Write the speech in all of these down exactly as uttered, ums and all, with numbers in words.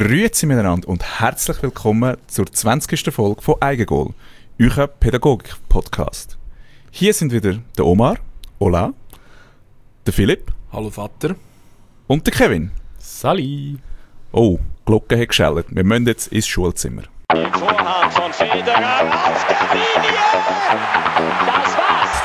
Grüezi miteinander und herzlich willkommen zur zwanzigsten Folge von Eigengoal, euer Pädagogik-Podcast. Hier sind wieder der Omar, Hola, der Philipp, Hallo Vater, und der Kevin. Sali. Oh, die Glocke hat geschellt. Wir müssen jetzt ins Schulzimmer. Vorhand von Federer auf der Linie. Das war's.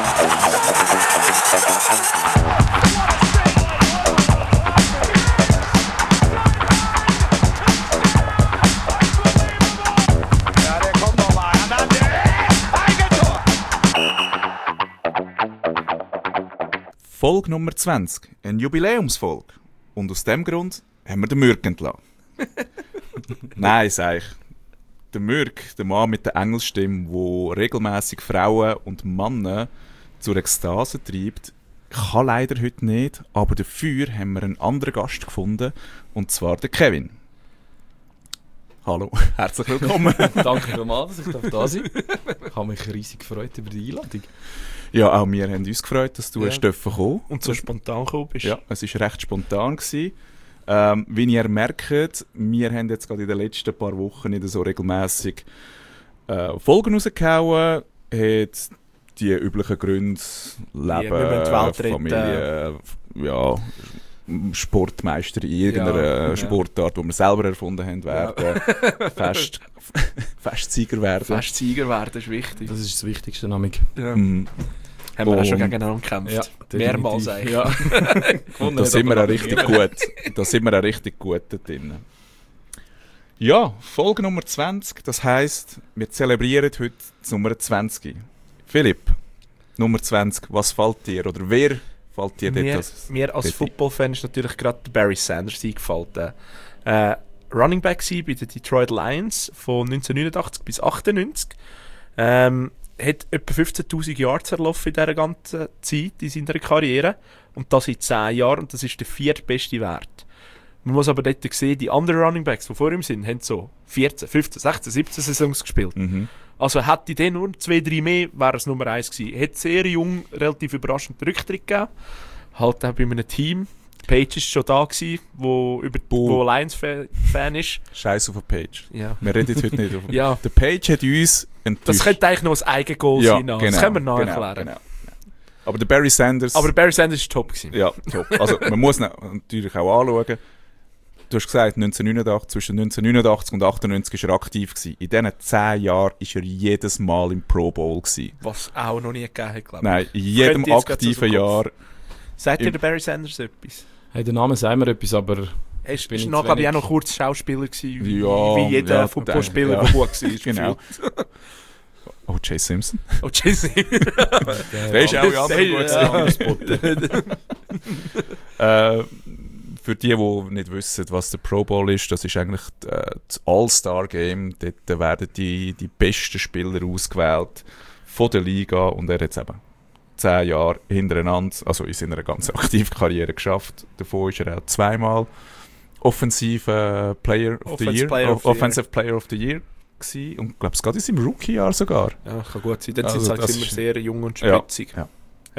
Ja, der kommt noch mal. Eigentor. Folge Nummer zwanzig, eine Jubiläumsfolge. Und aus dem Grund haben wir den Mürk entlassen. Nein, sag ich. Der Mürk, der Mann mit der Engelsstimme, der regelmässig Frauen und Männer zur Ekstase treibt, kann leider heute nicht, aber dafür haben wir einen anderen Gast gefunden, und zwar den Kevin. Hallo, herzlich willkommen. Danke vielmals, dass ich da sein darf. Ich habe mich riesig gefreut über die Einladung. Ja, auch wir haben uns gefreut, dass du Ja. hast dürfen kommen. und so spontan gekommen bist. Ja, es war recht spontan gewesen. Ähm, wie ihr merkt, wir haben jetzt gerade in den letzten paar Wochen nicht so regelmässig äh, Folgen rausgehauen. Hat die üblichen Gründe, Leben, wir wollen die Welt retten. Familie, ja, Sportmeister in irgendeiner Ja, ja. Sportart, die wir selber erfunden haben, werden. Fest, Festsieger werden. Fast Sieger werden ist wichtig. Das ist das Wichtigste, Namik. Ja. Mm, Haben wir auch schon Und- gegeneinander gekämpft. Ja, Mehrmals definitiv. eigentlich. Ja. da sind wir auch richtig gut. Da sind wir auch richtig gut da drin. Ja, Folge Nummer zwanzig, das heisst, wir zelebrieren heute die Nummer zwanzig. Philipp, Nummer zwanzig, was fällt dir oder wer fällt dir Mir, dort? mir als dort ein? Football-Fan ist natürlich gerade Barry Sanders eingefallen. Äh, Running Back war bei den Detroit Lions von neunzehnhundertneunundachtzig bis achtundneunzig. Ähm, hat etwa fünfzehntausend Yards erlaufen in dieser ganzen Zeit in seiner Karriere. Und das in zehn Jahren. Und das ist der viertbeste Wert. Man muss aber dort sehen, die anderen Running Backs, die vor ihm sind, haben so vierzehn, fünfzehn, sechzehn, siebzehn Saisons gespielt. Mhm. Also hätte der nur zwei, drei mehr, wäre es Nummer eins gewesen. Hat sehr jung, relativ überraschend Rücktritt gegeben. Halt auch bei einem Team. Page war schon da gewesen, wo, über, Buh. wo Lions-Fan ist. Scheiß auf eine Page. Ja. Wir reden heute nicht auf Ja. Der Page hat uns enttäuscht. Das könnte eigentlich noch ein Eigengoal ja, sein. noch. genau, das können wir noch genau, erklären. genau. Aber der Barry Sanders... Aber Barry Sanders war top gewesen. ja, top. Also man muss ihn natürlich auch anschauen. Du hast gesagt, neunzehnhundertneunundachtzig, zwischen neunzehnhundertneunundachtzig und achtundneunzig war er aktiv gewesen. In diesen zehn Jahren war er jedes Mal im Pro Bowl gewesen. Was auch noch nie gegeben hat, glaube ich. Nein, in jedem Könnte jetzt gerade aktiven aus dem Jahr. Kopf. Sagt dir Im- der Barry Sanders etwas? Hey, der Name sagt mir etwas, aber Er ist, Bin ist ich noch, zu glaube ich, auch wenig. noch kurz Schauspieler gewesen, wie, Ja, wie jeder ja, Footballspieler, ja. der gut war. Genau. O J Simpson. Oh, Jesse. Der ist auch in anderen gut Ja. gewesen. äh, Für die, die nicht wissen, was der Pro Bowl ist, das ist eigentlich äh, das All-Star-Game. Dort werden die, die besten Spieler ausgewählt von der Liga, und er hat es eben zehn Jahre hintereinander, also in seiner ganzen aktiven Karriere geschafft. Davon ist er auch zweimal Offensive Player of the Offensive Year, Player of the Offensive Player of the Year gewesen. Und ich glaube, es geht in seinem Rookie-Jahr sogar. Ja, kann gut sein. Dann Also, sind sie halt das immer ist- sehr jung und Ja, spritzig. ja.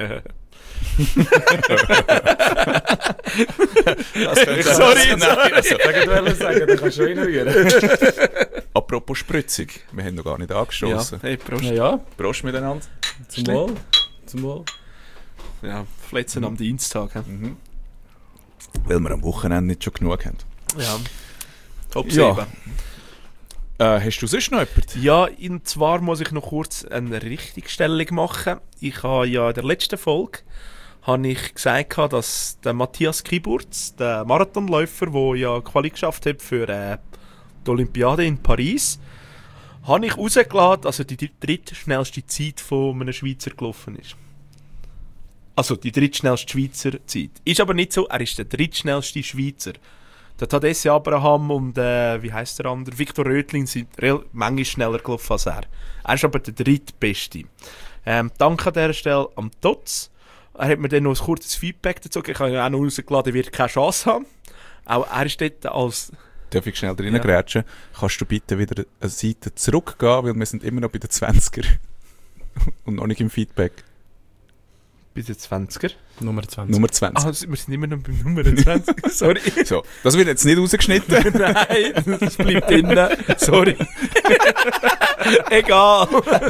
Sorry, sorry. sag du sagen, dann kannst du schon reinrühren. Apropos spritzig, wir haben noch gar nicht ja, angestoßen. hey, Prost. Ja, ja, Prost miteinander. zum Wohl. Zum Wohl. Ja, Fletzen am Dienstag. he. Mhm. Weil wir am Wochenende nicht schon genug haben. Ja. Top Ja. sieben. Äh, hast du sonst noch jemanden? Ja, und zwar muss ich noch kurz eine Richtigstellung machen. Ich habe ja in der letzten Folge habe ich gesagt, dass der Matthias Kiburz, der Marathonläufer, der ja Quali geschafft hat für äh, die Olympiade in Paris, habe ich rausgelassen, dass er die drittschnellste Zeit von einem Schweizer gelaufen ist. Also die drittschnellste Schweizer Zeit. Ist aber nicht so, er ist der drittschnellste Schweizer. Der Tadesse Abraham und äh, wie heisst der andere? Viktor Rötling sind real, manchmal schneller gelaufen als er. Er ist aber der drittbeste. Ähm, danke an dieser Stelle am Tots. Er hat mir dann noch ein kurzes Feedback dazu gegeben. Ich habe ja auch noch rausgeladen, er wird keine Chance haben. Auch er ist dort als... Darf ich schnell drin Ja. grätschen? Kannst du bitte wieder eine Seite zurückgehen, weil wir sind immer noch bei den zwanziger und noch nicht im Feedback. Bei den zwanziger. Nummer zwanzig. Nummer zwanzig. Ah, wir sind immer noch beim Nummer zwanzig. Sorry. So, das wird jetzt nicht rausgeschnitten. Nein, das bleibt drinnen. Sorry. Egal.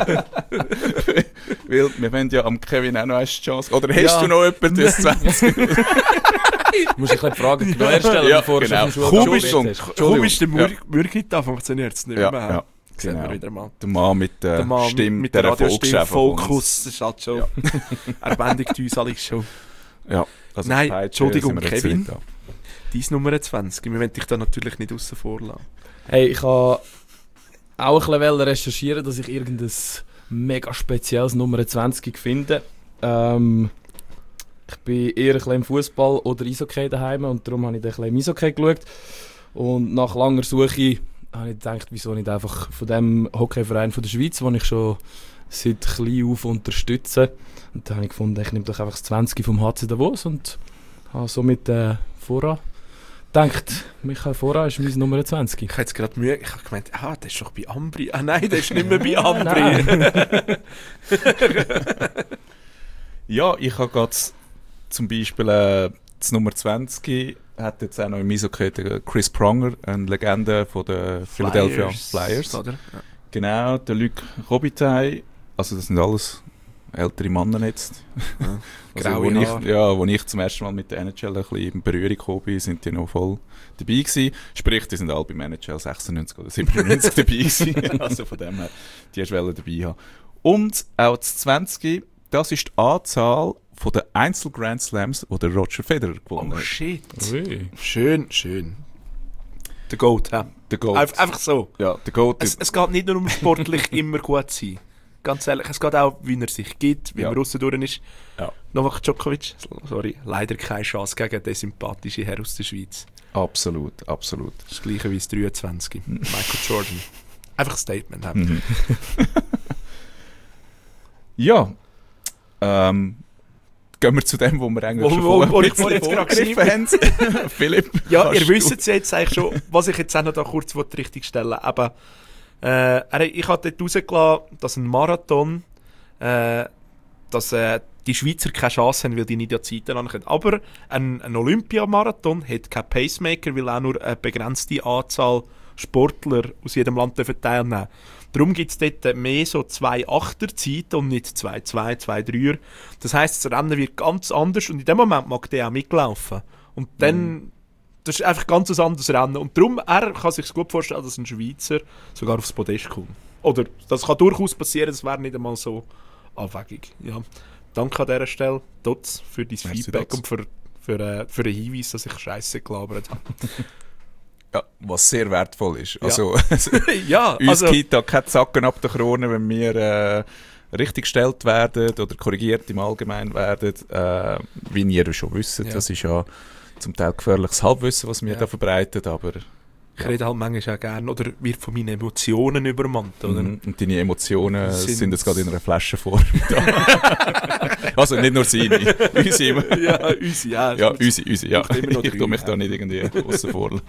Weil wir wollen ja am Kevin auch noch eine Chance. Oder hast Ja. du noch jemanden, der zwanzig? Du musst ein bisschen die Frage genau stellen, Ja, bevor genau. du schon vom Komisch, Schulgang bist. Komisch, der Ja. Mürk da funktioniert es nicht Ja, mehr. ja. Sehen wir Genau. wieder mal. Der Mann mit der, Der Mann Stimme, mit der der Radiostimme Erfolgschef von uns. Fokus, das ist halt schon. Ja. Er bändigt uns alle schon. Ja, also Nein, Peitsche Entschuldigung, sind wir jetzt Kevin. nicht da. Dein Nummer zwanzig. Wir wollen dich da natürlich nicht aussen vor lassen. Hey, ich habe auch ein bisschen recherchieren, dass ich irgendein mega spezielles Nummer zwanzig finde. Ähm, ich bin eher ein bisschen im Fußball oder Eishockey daheim und darum habe ich dann ein bisschen im Eishockey geschaut. Und nach langer Suche habe ich gedacht, wieso nicht einfach von dem Hockeyverein von der Schweiz, den ich schon seit klein auf unterstütze. Und dann habe ich gefunden, ich nehme doch einfach das zwanzig vom H C Davos und habe somit äh, Vorrat gedacht, Michael Vorrat ist meine Nummer zwanzig. Ich habe jetzt gerade Mühe. Ich habe gemeint, ah, der ist doch bei Ambri. Ah nein, der ist nicht mehr bei Ambri. Ja, ich habe gerade zum Beispiel äh, das Nummer zwanzig hat jetzt auch noch im Eishockey den Chris Pronger, eine Legende von den Philadelphia Flyers. Oder? Ja. Genau, der Luc Robitaille. Also das sind alles ältere Männer jetzt. Ja. Also, Graue wo ich, Haare. ja, als ich zum ersten Mal mit der N H L ein bisschen in Berührung gekommen bin, sind die noch voll dabei gewesen. Sprich, die sind alle beim N H L sechsundneunzig oder siebenundneunzig dabei gewesen. Also von dem her, die hast du dabei haben. Und auch das zwanzig, das ist die Anzahl von den Einzel-Grand Slams, die der Roger Federer gewonnen Oh hat. shit. Ui. Schön, schön. Der Goat, hä? Der Goat. Einf- Einfach so. Ja, der Goat. Es, es geht nicht nur um sportlich immer gut zu sein. Ganz ehrlich, es geht auch, wie er sich gibt, wie Ja. er aussen durch ist. Ja. Novak Djokovic, sorry, leider keine Chance gegen den sympathischen Herr aus der Schweiz. Absolut, absolut. Das gleiche wie das dreiundzwanzig. Michael Jordan. Einfach ein Statement haben. Mhm. Ja. Ähm, gehen wir zu dem, wo wir eigentlich Wo- schon wo- vorher wo ein ich bisschen jetzt gerade vorgegriffen haben. Philipp, Ja, kannst ihr du- wisst es jetzt eigentlich schon, was ich jetzt auch noch da kurz richtig stellen will. Aber äh, er- ich habe dort rausgelassen, dass ein Marathon, äh, dass äh, die Schweizer keine Chance haben, weil die nicht an die Zeiten ankommen. Aber ein, ein Olympiamarathon hat keinen Pacemaker, weil auch nur eine begrenzte Anzahl Sportler aus jedem Land dürfen teilnehmen. Darum gibt es dort mehr so zwei Achter-Zeiten und nicht zwei zwei, zwei Dreier. Das heisst, das Rennen wird ganz anders und in dem Moment mag der auch mitlaufen. Und dann, das ist einfach ganz ein anderes Rennen. Und darum, er kann sich gut vorstellen, dass ein Schweizer sogar aufs Podest kommt. Oder, das kann durchaus passieren, das wäre nicht einmal so abwegig. Ja. Danke an dieser Stelle, Dots, für dein Merci, Feedback Dots. und für, für, äh, für den Hinweis, dass ich Scheiße gelabert habe. Ja, was sehr wertvoll ist. Ja. Also, Ja, uns also, gibt da keine Zacken ab der Krone, wenn wir äh, richtig gestellt werden oder korrigiert im Allgemeinen werden. Äh, wie ihr schon wisst, Ja. das ist ja zum Teil gefährliches Halbwissen, was wir Ja. da verbreiten, aber ich rede halt manchmal auch gerne oder wird von meinen Emotionen übermannt, oder? Mhm. Und deine Emotionen Sind- sind, jetzt gerade in einer Flaschenform da. Also nicht nur seine, unsere. Ja, unsere, ja. Ja, unsere, unsere, ja. Braucht immer noch Ich drei, tue mich ja. da nicht irgendwie aussen vor lassen.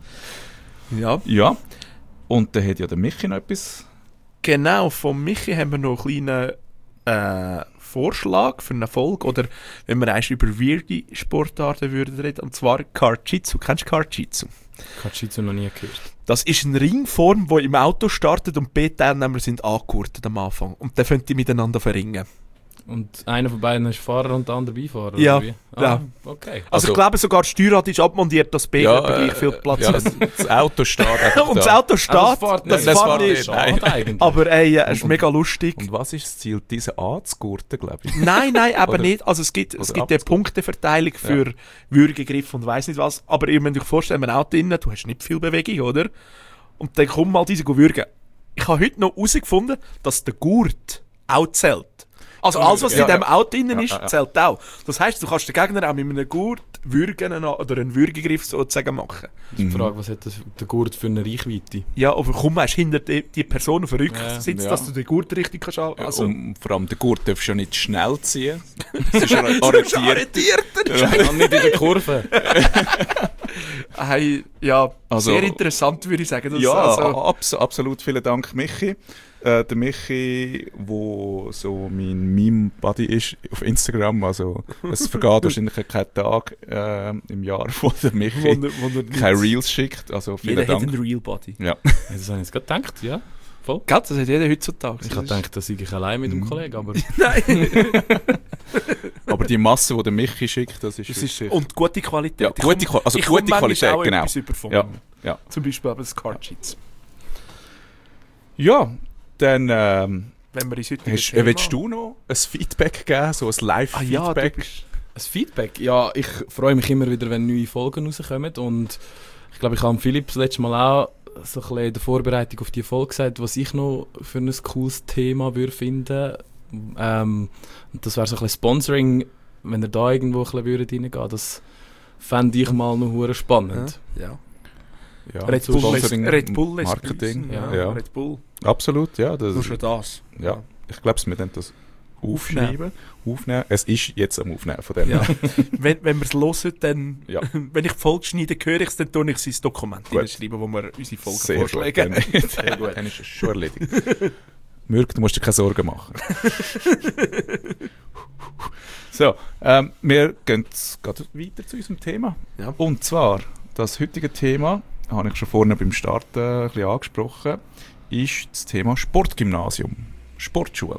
Ja. Ja, und dann hat ja der Michi noch etwas. Genau, von Michi haben wir noch einen kleinen äh, Vorschlag für eine Folge. Oder wenn wir erst über weirde Sportarten würden reden, und zwar Karjitsu. Kennst du Karjitsu? Katschizu noch nie gehört. Das ist eine Ringform, die im Auto startet und beide Teilnehmer sind angegurtet am Anfang. Und dann können die miteinander verringen. Und einer von beiden ist Fahrer und der andere Beifahrer? Ja, oder wie? ja. Ah, okay. Also, Also- ich glaube sogar, das Steuerrad ist abmontiert, dass beide etwa gleich viel Platz ja, haben. das, das Auto steht einfach Und das da. Auto steht, Ah, das fährt das nicht. das fährt fährt nicht. nicht. Schade Nein. eigentlich. Aber ey, es ist Und- mega lustig. Und was ist das Ziel, diese anzugurten, glaube ich? Nein, nein, aber Oder- nicht. Also es gibt, es oder gibt eine abzugeben. Punkteverteilung für Würgegriff und weiss nicht was. Aber ihr müsst euch vorstellen, ein Auto innen, du hast nicht viel Bewegung, oder? Und dann kommt mal diese würgen. Ich habe heute noch herausgefunden, dass der Gurt auch zählt. Also alles, was Ja, in diesem ja. Auto innen Ja, ist, ja, ja. zählt auch. Das heisst, du kannst den Gegner auch mit einem Gurt würgen oder einen Würgegriff sozusagen machen. Die Frage, was hat das, der Gurt für eine Reichweite? Ja, aber komm, weißt hinter die, die Person auf dem Rücken Ja, sitzt, ja. dass du den Gurt richtig kannst an- Also, also, und vor allem, der Gurt darfst du ja nicht schnell ziehen. Es ist ja arretiert. arretiert. Ja, nicht in der Kurve. Hey, ja, Also- sehr interessant, würde ich sagen. Das, Ja, also, abs- absolut. Vielen Dank, Michi. Äh, der Michi, wo so mein Meme-Buddy ist auf Instagram, also es vergeht wahrscheinlich kein Tag äh, im Jahr, wo der Michi Wunder, Wunder keine Reels schickt. Also vielen jeder hat Dank. einen Real Body. Ja. Das habe ich jetzt gerade gedacht, ja. Voll. Gell, das hat jeder heutzutage. Ich habe gedacht, dass ich allein mit dem Kollegen, aber Nein. Aber die Masse, die der Michi schickt, das ist, Das ist, wirklich- und gute Qualität. Ja, Ich gute komm- Qua- also ich gute komm manchmal Qualität, auch genau. etwas über von Ja, ihm. ja. Zum Beispiel aber das Card Sheets. Ja, dann ähm, Wenn wir ins heutige hast, Thema- äh, willst du noch ein Feedback geben, so ein Ah ja, du Live-Feedback? bist... ein Feedback. Ja, ich freue mich immer wieder, wenn neue Folgen rauskommen und ich glaube, ich habe Philipp das letzte Mal auch so ein bisschen in der Vorbereitung auf die Folge gesagt, was ich noch für ein cooles Thema würde finden. Ähm, und das wäre so ein bisschen Sponsoring, wenn ihr da irgendwo ein bisschen würdet reingehen. Das fände ich mal noch hure spannend. Ja. Ja, Red, so Bull lässt, Sponsoring, Red Bull lässt Marketing. grüßen, Ja, ja. Red Bull. absolut, ja. Das, Nur schon das. ja. Ich glaube, wir können das aufschreiben. Aufnehmen. Es ist jetzt am Aufnehmen von dem. Ja. wenn wenn wir es hören, dann... Ja. Wenn ich die Folge schneide, höre ich es, dann tue ich es ins Dokument Gut. schreiben, wo wir unsere Folgen Sehr vorschlagen. gut. Dann, sehr gut. Dann ist es schon erledigt. Mürk, du musst dir keine Sorgen machen. So, ähm, wir gehen jetzt gerade weiter zu unserem Thema. Ja. Und zwar, das heutige Thema, habe ich schon vorne beim Start äh, ein bisschen angesprochen, ist das Thema Sportgymnasium, Sportschule.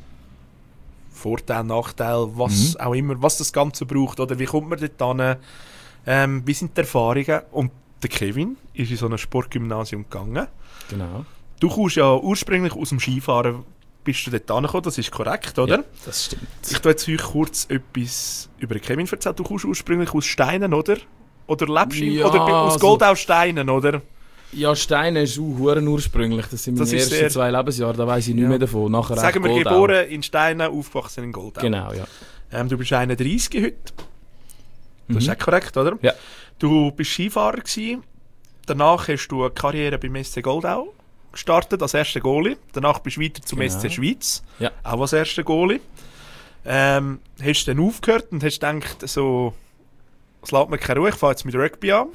Vorteil, Nachteil, was Mhm. auch immer, was das Ganze braucht, oder wie kommt man dort hin, ähm, wie sind die Erfahrungen? Und der Kevin ist in so ein Sportgymnasium gegangen. Genau. Du kommst ja ursprünglich aus dem Skifahren, bist du dort hingekommen, das ist korrekt, oder? Ja, das stimmt. Ich tue jetzt euch kurz etwas über den Kevin erzählen. Du kommst ursprünglich aus Steinen, oder? Oder lebst du Ja, oder bei- aus also- Goldau Steinen, oder? Ja, Steine ist auch huren ursprünglich. Das sind meine Das ist ersten sehr- zwei Lebensjahre, da weiss ich nicht Ja. mehr davon. Nachher Sagen wir, echt Goldau. geboren in Steinen, aufgewachsen in Goldau. Genau, ja. Ähm, du bist einunddreißig heute. Das ist Mhm. auch korrekt, oder? Ja. Du bist Skifahrer gewesen. Danach hast du eine Karriere beim S C Goldau gestartet als erster Goalie. Danach bist du weiter zum Genau. S C Schweiz, Ja. auch als erster Goalie. Ähm, hast dann aufgehört und hast gedacht, so, es lässt mir keine Ruhe, ich fange jetzt mit Rugby an.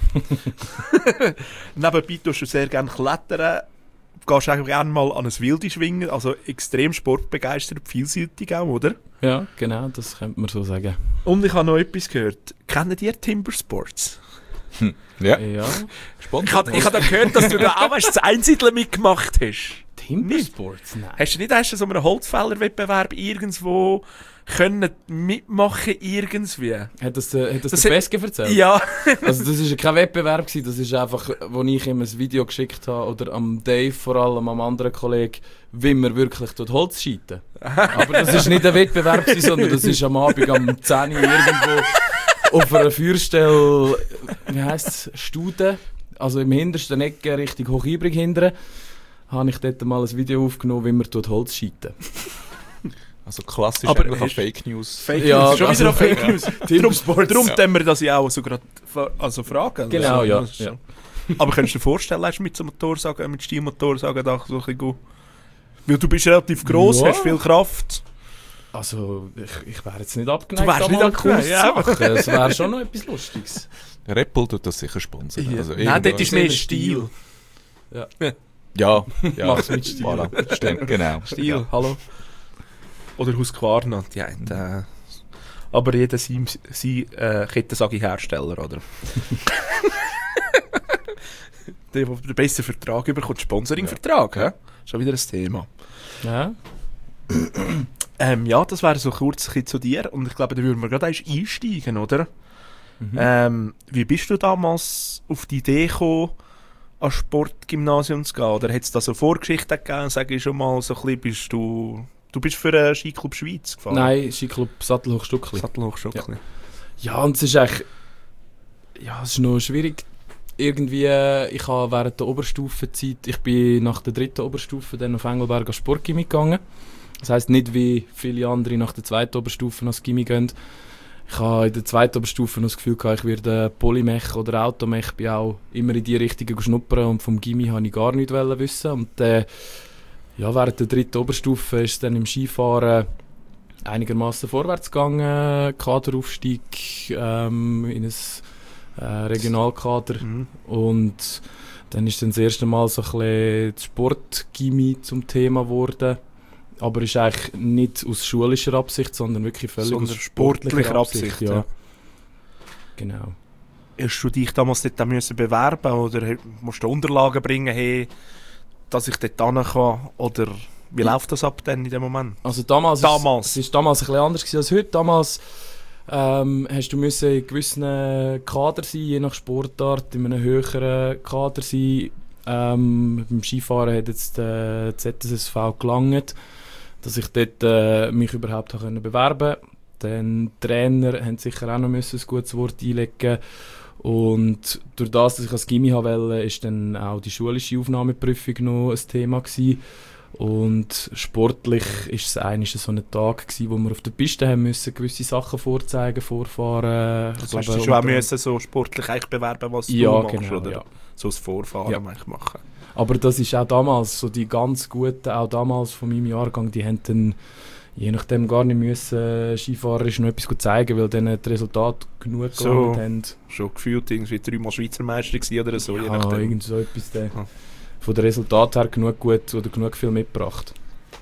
Nebenbei tust du sehr gerne klettern, gehst auch gerne mal an ein Wilde schwingen, also extrem sportbegeistert, vielseitig auch, oder? Ja, genau, das könnte man so sagen. Und ich habe noch etwas gehört. Kennt ihr Timber Sports? Ja, Ja. Ich habe ich hab da gehört, dass du da auch weißt, das Einsiedeln mitgemacht hast. Timbersports? Nein. Hast du nicht hast du so einen Holzfällerwettbewerb irgendwo können mitmachen irgendwie? Hat das, der- hat das, Das der hat- Beske erzählt? Ja. Also das war kein Wettbewerb, gewesen, das ist einfach, wo ich ihm ein Video geschickt habe, oder am Dave vor allem, am anderen Kollegen, wie man wirklich dort Holz scheiten. Aber das ist nicht ein Wettbewerb, gewesen, sondern das ist am Abend um zehn Uhr irgendwo auf einer Feuerstelle, wie heisst es, Stude, also im hintersten Ecke Richtung Hochibrig hindern, habe ich dort mal ein Video aufgenommen, wie man dort Holz scheiten. also klassisch Aber eigentlich hast- Fake News. Fake Ja, News. Schon also- wieder auf Fake News. Timbersports. Darum Ja. tun wir das ja auch so gerade fra- also fragen. Genau, also, ja, das ist ja. so. Aber könntest du dir vorstellen, hast du mit so Motorsagen, mit Stielmotorsagen da so ein bisschen go- Weil du bist relativ gross, Ja. hast viel Kraft. Also, ich, ich wäre jetzt nicht abgeneigt, Du wärst da nicht mal abgeneigt, Kurs ja, zu aber- machen. Es wäre schon noch etwas Lustiges. Red Bull tut das sicher sponsern. Also Nein, dort irgendwas- ist mehr Mehr Stil. Stil. Ja, ja. Mach's mit Stil. Voilà. Stimmt, genau. Stil, Ja. hallo. Oder Husqvarna, die einen, äh, aber jeder sein, sein äh, Kettensagi-Hersteller, oder? der, der den besten Vertrag bekommt, Sponsoring-Vertrag, ja. Schon wieder ein Thema. Ja. Ähm, ja, das wäre so kurz ein bisschen zu dir und ich glaube, da würden wir gerade erst einsteigen, oder? Mhm. Ähm, wie bist du damals auf die Idee gekommen, an Sportgymnasium zu gehen? Oder hat es da so Vorgeschichten gegeben? Sag ich schon mal, so ein bisschen, bist du... Du bist für den Skiclub Schweiz gefahren? Nein, Skiclub Sattelhochstuckli. Sattelhochschuckli. Ja, und es ist echt... Ja, es ist noch schwierig. Irgendwie, äh, ich habe während der Oberstufenzeit, ich bin nach der dritten Oberstufe dann auf Engelberg an Sportgymnasium gegangen. Das heisst nicht, wie viele andere nach der zweiten Oberstufe ans Gymi gehen. Ich habe in der zweiten Oberstufe noch das Gefühl gehabt, ich werde Polymech oder Automech, bin auch immer in die Richtung schnuppern und vom Gymi wollte ich gar nichts wissen. Und äh, ja, während der dritten Oberstufe ist es dann im Skifahren einigermaßen vorwärts gegangen, Kaderaufstieg ähm, in ein äh, Regionalkader. Mhm. Und dann ist dann das erste Mal so ein bisschen das Sportgymnasium zum Thema geworden. Aber ist eigentlich nicht aus schulischer Absicht, sondern wirklich völlig Sondern aus sportlicher, sportlicher Absicht. Absicht, ja. ja. Genau. Hast du dich damals dort auch müssen bewerben oder musst du Unterlagen bringen, hey, dass ich dort hin kann? Oder wie läuft das ab denn in dem Moment? Also damals, Damals. Ist, es ist damals ein bisschen anders gewesen als heute. Damals ähm, hast du müssen in gewissen Kader sein, je nach Sportart, in einem höheren Kader sein. Ähm, beim Skifahren hat jetzt der Z S S V gelangt, dass ich dort äh, mich überhaupt habe können bewerben konnte. Dann die Trainer haben sicher auch noch müssen ein gutes Wort einlegen. Und durch das, dass ich als Gimmi wollte, ist dann auch die schulische Aufnahmeprüfung noch ein Thema gewesen. Und sportlich war es eigentlich so ein Tag gewesen, wo wir auf der Piste haben müssen, gewisse Sachen vorzeigen, vorfahren. Das hast du schon auch müssen, so sportlich eigentlich bewerben, was ja, du machst, genau, oder? Ja. So das Vorfahren Ja. eigentlich machen. Aber das ist auch damals, so die ganz Guten, auch damals von meinem Jahrgang, die haben dann je nachdem gar nicht müssen skifahrerisch noch etwas zeigen, weil dann die Resultate genug So. gelangt haben. Schon gefühlt irgendwie dreimal Schweizer Meister gewesen oder so, je Ja, nachdem. irgend so etwas. Der, Ah. Von den Resultaten her genug gut oder genug viel mitgebracht.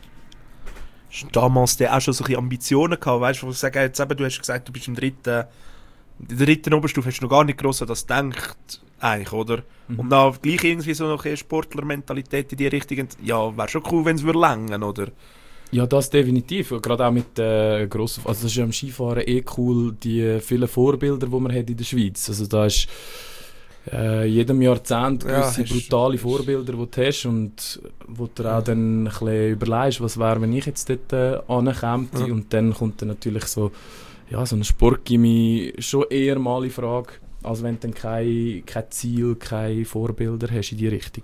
Hast du damals dann auch schon so ein bisschen Ambitionen gehabt, weißt du, wo ich sage, jetzt eben, du hast gesagt, du bist im dritten, in der dritten Oberstufe, hast du noch gar nicht gross an das gedacht, eigentlich, oder? Mhm. Und dann gleich irgendwie so noch eine Sportlermentalität in die Richtung, ja, wäre schon cool, wenn es würde länger, oder? Ja, das definitiv. Gerade auch mit äh, grossen... Also das ist ja am Skifahren eh cool, die vielen Vorbilder, die man hat in der Schweiz. Also da ist äh, jedem Jahrzehnt Ja, gewisse hast- brutale Vorbilder, die du hast und wo du auch dann ein bisschen überlegst, was wäre, wenn ich jetzt dort äh, ankäme. Ja. Und dann kommt dann natürlich so, ja, so ein Sportgymnasium schon eher mal in Frage, als wenn du dann kein, kein Ziel, keine Vorbilder hast in die Richtung.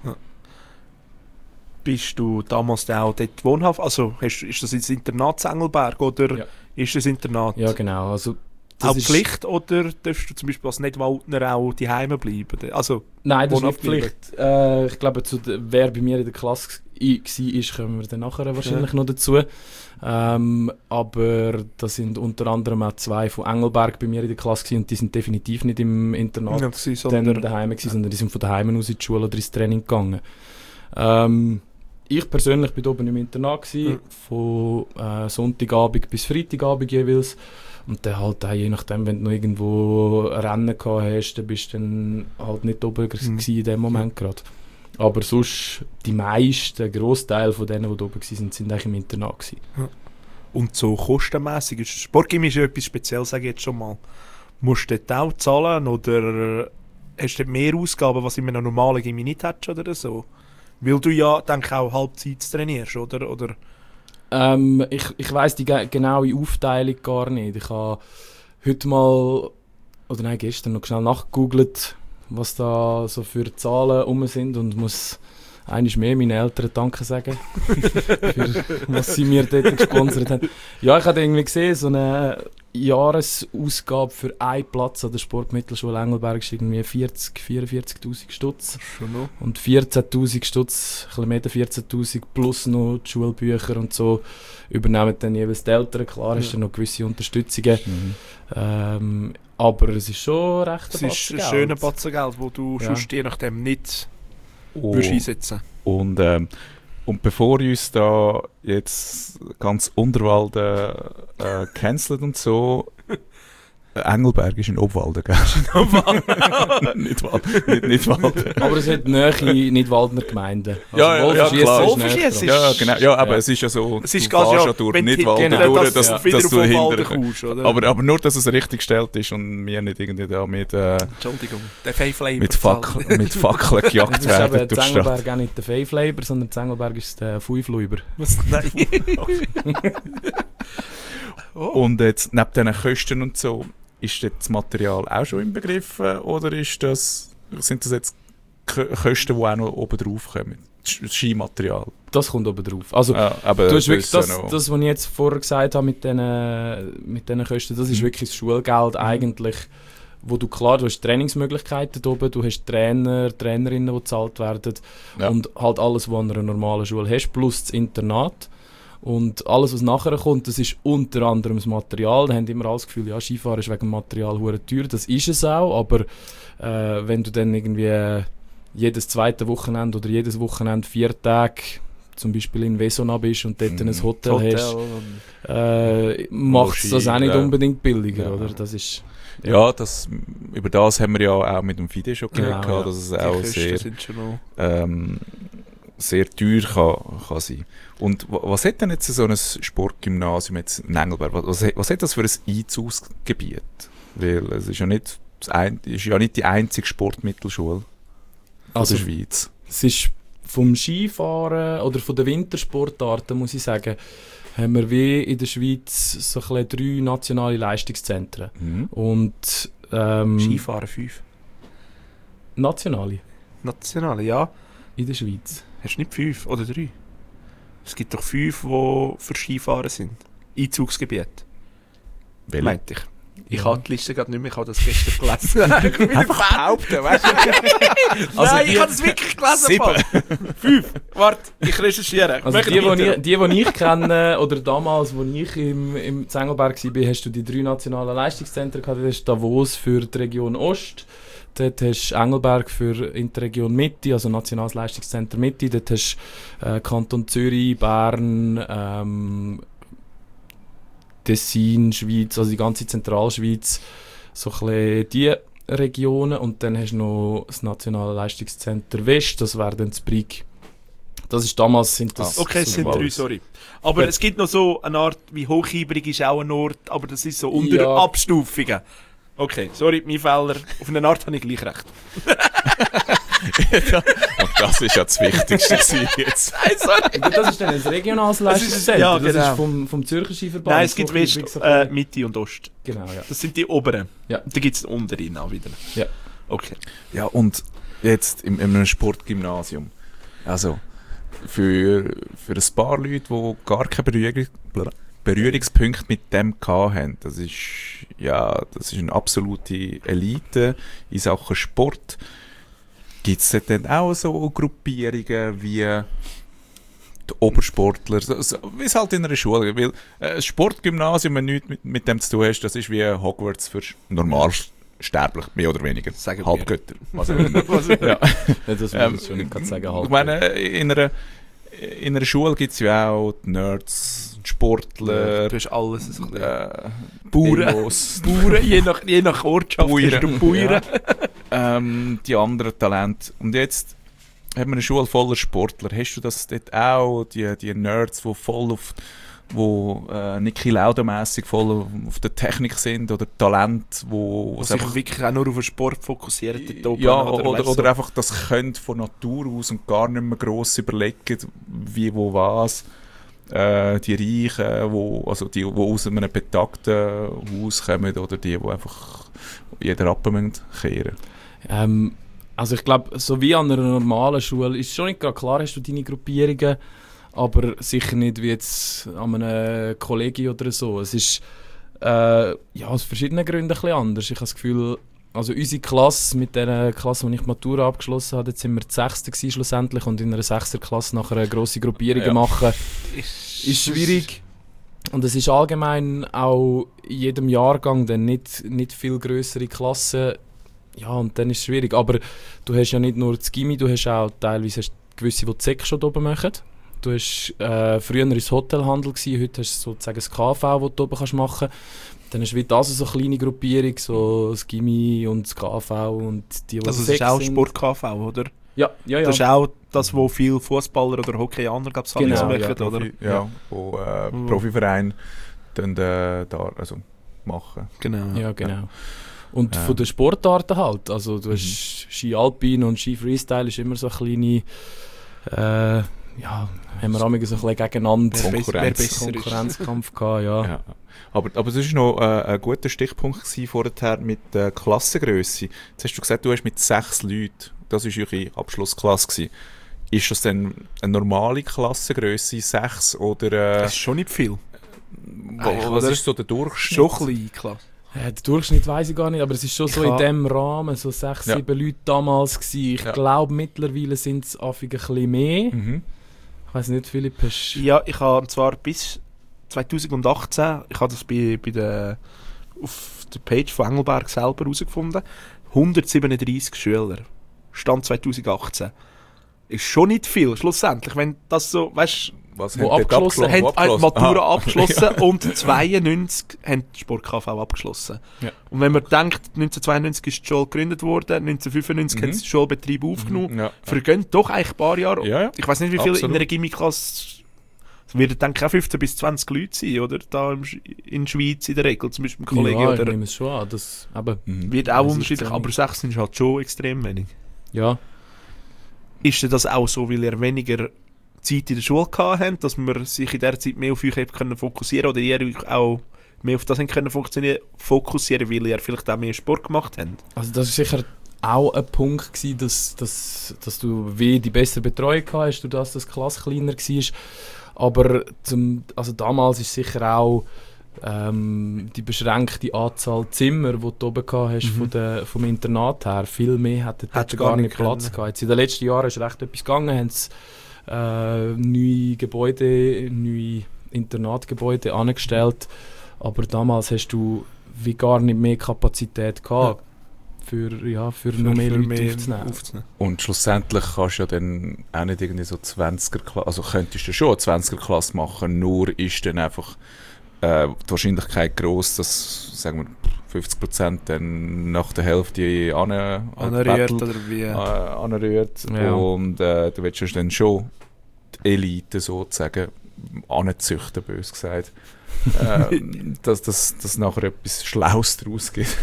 Bist du damals dann auch dort wohnhaft? Also hast, ist das jetzt Internat in Engelberg oder Ja. ist das Internat Ja, genau. Also, das auch ist- Pflicht oder darfst du zum Beispiel als Nicht-Waldner auch die Heime bleiben? Also, Nein, das ist wohnhaft nicht Pflicht. Äh, ich glaube, zu der, wer bei mir in der Klasse war, kommen wir dann nachher wahrscheinlich Ja. noch dazu. Ähm, aber da sind unter anderem auch zwei von Engelberg bei mir in der Klasse gewesen, und die sind definitiv nicht im Internat ja, gewesen, dann sondern daheim gewesen, sondern die sind von daheim aus in die Schule oder ins Training gegangen. Ähm, ich persönlich bin oben im Internat gewesen, Mhm. von äh, Sonntagabend bis Freitagabend jeweils. Und dann halt auch je nachdem, wenn du noch irgendwo Rennen gehabt hast, dann bist du dann halt nicht oben Mhm. gewesen in dem Moment gerade. Aber sonst, die meisten, der Grossteil von denen, die da oben waren, sind eigentlich im Internat gewesen. und so kostenmässig ist Sportgym ist ja etwas Spezielles, sage ich jetzt schon mal. Musst du dort auch zahlen oder hast du dort mehr Ausgaben, was in einem normalen Gym nicht hättest oder so? Weil du ja, denke ich, auch Halbzeit trainierst, oder? oder? Ähm, ich ich weiss die ge genaue Aufteilung gar nicht. Ich habe heute mal, oder nein, gestern noch schnell nachgegoogelt, was da so für Zahlen rum sind und muss eigentlich mehr meinen Eltern Danke sagen, für was sie mir dort gesponsert haben. Ja, ich habe irgendwie gesehen, so eine Jahresausgabe für einen Platz an der Sportmittelschule Engelberg ist irgendwie vierzig, vierundvierzigtausend Stutz. Schon noch. Und vierzehntausend Stutz, ein bisschen mehr als vierzehntausend plus noch die Schulbücher und so übernehmen dann jeweils die Eltern. Klar, hast du noch gewisse Unterstützungen. Mhm. Ähm, aber es ist schon recht Es ist ein schöner Batzen Geld, wo du Ja. sonst je nachdem nicht Oh. würdest einsetzen. Und, ähm, und bevor uns da jetzt ganz Unterwalden äh, cancelt und so, äh, Engelberg ist in Obwalden, gell? nicht, Wald, nicht, nicht Walden. Aber es hat Nähe Nidwaldner Gemeinden. Ja, ja, ja, Wolfenschiess klar. ist Wolfenschiess näher dran. ist- Ja, genau. Ja, aber Ja. es ist ja so, Es ist du ganz fährst ja, ja durch wenn Nidwalden genau, durch, dass, dass, du wieder dass auf du Obwalden hinterher kommst, oder? aber, aber nur, dass es richtig gestellt ist und wir nicht irgendwie da mit, äh, Entschuldigung, der Fave mit, Fackel, mit Fackeln Das gejagt ist werden eben durch die Stadt. Engelberg auch nicht der Fave-Laber, sondern Engelberg ist der Fünfluiber. Was? Nein. oh. Und jetzt, neben diesen Kosten und so, ist das Material auch schon inbegriffen oder ist das, sind das jetzt K- Kosten, die auch noch oben drauf kommen? Sch- Skimaterial. Das kommt oben drauf. Also, Ah, aber du hast wirklich ist ja das, noch- das, was ich jetzt vorher gesagt habe mit diesen mit diesen Kosten, das ist Mhm. wirklich das Schulgeld eigentlich, wo du klar, du hast Trainingsmöglichkeiten da oben, du hast Trainer, Trainerinnen, die gezahlt werden Ja. und halt alles, was du an einer normalen Schule hast, plus das Internat. Und alles, was nachher kommt, das ist unter anderem das Material. Da haben immer alles das Gefühl, ja, Skifahren ist wegen dem Material hure teuer. Das ist es auch, aber äh, wenn du dann irgendwie jedes zweite Wochenende oder jedes Wochenende vier Tage zum Beispiel in Vesona bist und dort mm. ein Hotel, Hotel hast, äh, macht es das auch nicht unbedingt billiger, ja. oder? Das ist, ja, ja das, über das haben wir ja auch mit dem Fide schon geredet, genau, ja. dass es auch sehr, ähm, sehr teuer kann, kann sein. Und was hat denn jetzt so ein Sportgymnasium jetzt in Engelberg? Was, was hat das für ein Einzugsgebiet? Weil es ist ja nicht, das ein, ist ja nicht die einzige Sportmittelschule also, der Schweiz. Es ist vom Skifahren oder von den Wintersportarten, muss ich sagen, haben wir wie in der Schweiz so ein bisschen drei nationale Leistungszentren. Mhm. Und, ähm, Skifahren fünf. Nationale? Nationale, ja. In der Schweiz. Hast du nicht fünf oder drei? Es gibt doch fünf, die für Skifahren sind. Einzugsgebiet. Welche? Meinte ich. Ich ja. habe die Liste gerade nicht mehr, ich habe das gestern gelesen. Einfach behaupten, weißt du? Also Nein, ich habe das wirklich gelesen. Sieben. Fünf. Warte, ich recherchiere. Also die, die ich, die, die ich kenne, oder damals, als ich im, im Zengelberg war, hast du die drei nationalen Leistungszentren gehabt. Das ist Davos für die Region Ost. Dort hast du Engelberg für in der Region Mitte, also Nationales Leistungszentrum Mitte. Dort hast du äh, Kanton Zürich, Bern, ähm, Tessin, Schweiz, also die ganze Zentralschweiz, so ein bisschen die Regionen. Und dann hast du noch das Nationale Leistungszentrum West, das wäre dann das Brig. Das ist damals, sind das... Ah, okay, es sind drei, sorry. Aber ja. Es gibt noch so eine Art, wie Hochibrig ist auch ein Ort, aber das ist so unter ja. Abstufungen. Okay, sorry, mein Fehler. Auf eine Art habe ich gleich recht. Und das ist ja das Wichtigste jetzt. Nein, sorry. Das ist dann ein regionales Leistungszentrum. Ja, genau. Das ist vom, vom Zürcher Skiverband. Nein, es gibt West, äh, Mitte und Ost. Genau, ja. Das sind die oberen. Ja. Da gibt es unteren auch wieder. Ja. Okay. Ja, und jetzt in, in einem Sportgymnasium. Also, für, für ein paar Leute, die gar keine Berührung, Berührungspunkte mit dem hatten, das ist, ja, das ist eine absolute Elite in Sachen Sport. Gibt es dann auch so Gruppierungen wie die Obersportler, so, so, wie es halt in einer Schule gibt? Weil ein Sportgymnasium, wenn du nichts mit, mit dem zu tun hast, das ist wie Hogwarts für normalsterblich, mehr oder weniger. Sagen Halbgötter. Also, ja. Das muss ähm, ich schon nicht sagen. Ich meine, in einer, in einer Schule gibt es ja auch die Nerds, die Sportler. Ja, du hast alles. Ein äh, Bauern. Bauern, je nach, je nach Ortschaft Bauern. hast du Bauern. Ja. ähm, die anderen Talente. Und jetzt haben wir eine Schule voller Sportler. Hast du das dort auch? Die, die Nerds, die voll auf, wo äh, Niki Lauda-mässig voll auf der Technik sind, oder Talent, wo, wo sich einfach wirklich auch nur auf den Sport fokussieren. Ja, oder, oder, oder einfach das können von Natur aus und gar nicht mehr gross überlegen, wie, wo, was. Äh, die Reichen, wo, also die, die aus einem betagten Haus kommen, oder die, die einfach jeder Rappen kehren. Ähm, also ich glaube, so wie an einer normalen Schule ist schon nicht gerade klar, hast du deine Gruppierungen, aber sicher nicht wie jetzt an einem Kollegium oder so. Es ist äh, ja, aus verschiedenen Gründen ein bisschen anders. Ich habe das Gefühl, also unsere Klasse, mit der Klasse, die ich die Matura abgeschlossen habe, jetzt sind wir die Sechste gewesen, schlussendlich, und in einer sechster Klasse nachher eine grosse Gruppierung ja. machen, ist, ist schwierig. Und es ist allgemein auch in jedem Jahrgang dann nicht, nicht viel grössere Klassen. Ja, und dann ist es schwierig. Aber du hast ja nicht nur das Gymi, du hast auch teilweise hast gewisse, die die Sek schon oben machen. Du hast, äh, früher war es Hotelhandel, gewesen, heute hast du sozusagen das K V, das du oben kannst machen kannst. Dann hast du wie das so eine kleine Gruppierung, so das Gymi und das K V und die, die also das ist auch Sport-K V, oder? Ja, ja, ja. Das ist auch das, wo viele Fußballer oder Hockeyaner gab's genau, machen, ja, oder? Profi, ja, ja, wo äh, mhm. Profivereine dann äh, da also machen. Genau. Ja, genau. Und ja. von den Sportarten halt, also du hast mhm. Ski Alpin und Ski Freestyle ist immer so eine kleine, äh, ja, haben wir auch so ein bisschen gegeneinander Konkurrenz. Konkurrenzkampf gehabt, ja. ja. Aber, aber das war noch äh, ein guter Stichpunkt vorher mit der äh, Klassengrösse. Jetzt hast du gesagt, du hast mit sechs Leuten, das war eure Abschlussklasse gewesen. Ist das denn eine normale Klassengrösse, sechs, oder... Äh, das ist schon nicht viel. Wo, was ist so der Durchschnitt? Schon klein, klar. Ja, den Durchschnitt weiss ich gar nicht, aber es ist schon ich so in diesem Rahmen, so sechs, ja. sieben Leute damals gewesen. Ich ja. glaube, mittlerweile sind es ein bisschen mehr. Mhm. Ich weiss nicht, Philipp, hast... Ja, ich habe zwar bis zwanzig achtzehn, ich habe das bei, bei der, auf der Page von Engelberg selber herausgefunden, hundertsiebenunddreissig Schüler. Stand zwanzig achtzehn. Ist schon nicht viel, schlussendlich, wenn das so, weißt Was Wo haben dort abgeschlossen? abgeschlossen? haben Wo die Matura Ah. abgeschlossen und zweiundneunzig haben die Sport-K V abgeschlossen. Ja. Und wenn man denkt, neunzehnhundertzweiundneunzig ist die Schule gegründet worden, neunzehnhundertfünfundneunzig Mhm. haben sie den Schulbetrieb aufgenommen, Ja. vergehen doch eigentlich ein paar Jahre. Ja, ja. Ich weiß nicht, wie viele in Absolut. einer Gimmiklasse, es werden denke ich auch fünfzehn bis zwanzig Leute sein, oder? Da im Sch- in der Schweiz in der Regel, zum Beispiel ein Kollege, ja, ich oder? nehme es schon an. Das, eben, Mhm. Wird auch das ist unterschiedlich, zu aber wenig. sechs sind halt schon extrem wenig. ja. Ist denn das auch so, weil ihr weniger Zeit in der Schule gehabt habt, dass man sich in der Zeit mehr auf euch habt können fokussieren oder ihr euch auch mehr auf das habt können funktionieren- fokussieren, weil ihr vielleicht auch mehr Sport gemacht habt? Also das war sicher auch ein Punkt gewesen, dass, dass, dass du wie die bessere Betreuung gehabt hast, durch das, dass die Klasse kleiner war. Aber zum, also damals ist sicher auch ähm, die beschränkte Anzahl Zimmer, die du oben gehabt hast, Mhm. von der, vom Internat her. Viel mehr hätte Hättest dort gar gar nicht nicht Platz können. gehabt. Jetzt in den letzten Jahren ist recht etwas gegangen, haben sie äh, neue Gebäude, neue Internatgebäude angestellt. Aber damals hast du wie gar nicht mehr Kapazität gehabt, für, ja, für, noch mehr Leute aufzunehmen. aufzunehmen. Und schlussendlich kannst du ja dann auch nicht irgendwie so zwanziger-Klasse, also könntest du schon eine zwanziger-Klasse machen, nur ist dann einfach äh, die Wahrscheinlichkeit gross, dass, sagen wir, fünfzig Prozent dann nach der Hälfte an, an Anrührt Battle, oder wie? äh, anrührt. Ja. Und äh, du willst ja dann schon die Elite sozusagen anzüchten, bös gesagt. äh, dass, dass, dass nachher etwas Schlaues daraus gibt.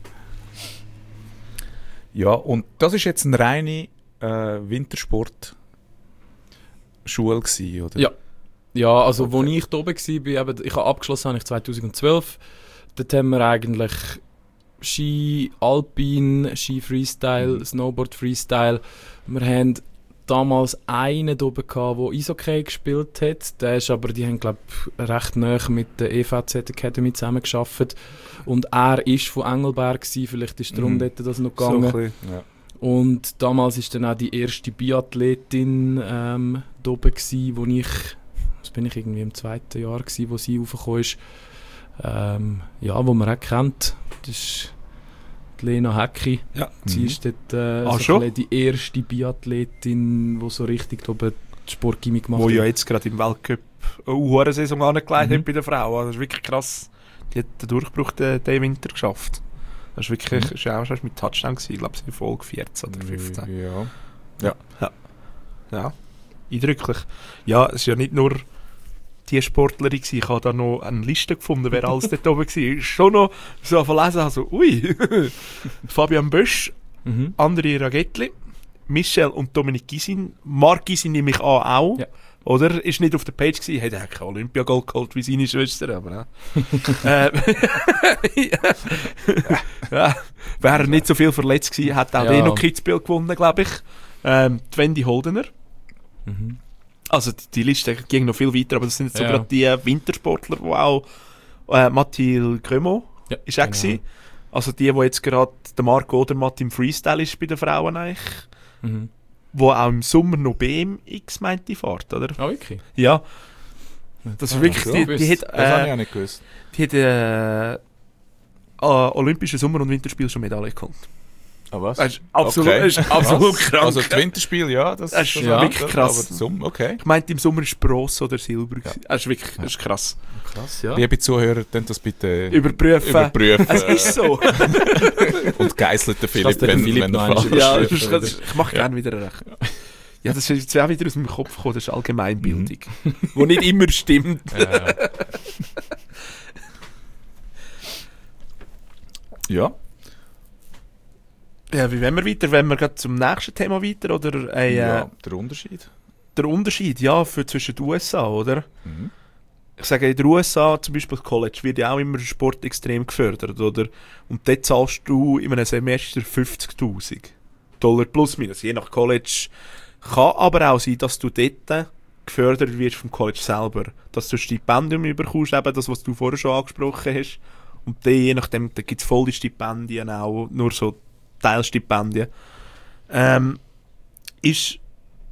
Ja, und das ist jetzt eine reine äh, Wintersport-Schule gewesen, oder? Ja. Ja, also Okay. wo ich da oben war, bin, eben, ich habe abgeschlossen habe ich zweitausendzwölf. Dort haben wir eigentlich Ski Alpin, Ski Freestyle, Mhm. Snowboard Freestyle. Wir haben damals einen da oben gehabt, der Eishockey gespielt hat. Der ist aber, die haben glaube ich recht nahe mit der E V Z Academy zusammengearbeitet. Und er ist von Engelberg gewesen, vielleicht ist darum Mhm. dort das noch So gegangen. ein bisschen. Ja. Und damals war dann auch die erste Biathletin ähm, da oben, gewesen, wo ich, was bin ich irgendwie im zweiten Jahr gewesen, wo sie raufgekommen ist. Ähm, ja, wo man auch kennt. Das ist die Lena Hecki. Ja. Sie Mhm. ist dort äh, Ah, so schon? ein bisschen die erste Biathletin, die so richtig da oben die Sportgymnastik gemacht Wo hat. ja jetzt gerade im Weltcup eine Uhrensaison angelegt Mhm. hat bei den Frauen. Das ist wirklich krass. Die hat den Durchbruch den, den Winter geschafft. Das ist wirklich, Mhm. ist auch schon mit Touchdown gewesen. Ich glaube, sie in Folge vierzehn oder fünfzehn. Ja. Ja, eindrücklich. Ja, es ist ja nicht nur die Sportlerin gewesen. Ich habe da noch eine Liste gefunden, wer alles dort oben war. Ist schon noch so verlesen, also ui. Fabian Bösch, Mhm. André Ragettli, Michel und Dominik Gysin. Marc Gysin nehme ich an auch. Ja. Oder? Ist nicht auf der Page gewesen. Hey, der hat kein Olympiagold geholt wie seine Schwester, aber äh, ja. Wäre er nicht so viel verletzt gewesen, hat auch Ja. den noch Kitzbühel gewonnen, glaube ich. Ähm, die Wendy Holdener. Mhm. Also die, die Liste ging noch viel weiter, aber das sind jetzt so Ja. gerade die Wintersportler, die auch äh, Mathilde Grömo Ja, ist auch genau. gewesen. Also die, wo jetzt gerade der Marco Odermatt im Freestyle ist bei den Frauen eigentlich. Mhm. Wo auch im Sommer noch B M X meint die Fahrt, oder? Ah, wirklich? Ja. Das ist Ah, wirklich, ja, die, gewusst. die hat, Das habe ich äh, auch nicht gewusst. die hat äh, äh, Olympische Sommer- und Winterspiele schon Medaille geholt. Ah, was? Das ist absolut, Okay. das ist absolut Was? krank. Also das Winterspiel, ja, das, Das ist Ja. wirklich krass. Aber zum, okay. Ich meinte, im Sommer ist Bronze oder Silber. Ja. gewesen. Das ist wirklich das ist krass. Krass, ja. Liebe Zuhörer, könnt das bitte Überprüfen. überprüfen. Es ist so. Und geisselt den Philipp, Kannst du den wenn, Philipp wenn noch er einmal fragt. Ja, überprüfen, das ist, oder? das ist, ich mache gerne wieder recht. Ja, das ist jetzt auch wieder aus meinem Kopf gekommen, das ist Allgemeinbildung. Mhm. Wo nicht immer stimmt. Ja. Ja. Ja, wie wollen wir weiter? Wenn wir gerade zum nächsten Thema weiter? Oder äh, ja, der Unterschied. der Unterschied ja, für zwischen den U S A, oder? Mhm. Ich sage, in den U S A, zum Beispiel College, wird ja auch immer Sport extrem gefördert, oder? Und dort zahlst du in einem Semester fünfzigtausend Dollar plus minus, je nach College. Kann aber auch sein, dass du dort gefördert wirst vom College selber. Dass du ein Stipendium bekommst, eben das, was du vorher schon angesprochen hast. Und dann, je nachdem, da gibt es volle Stipendien auch, nur so Teilstipendien. Ähm, ist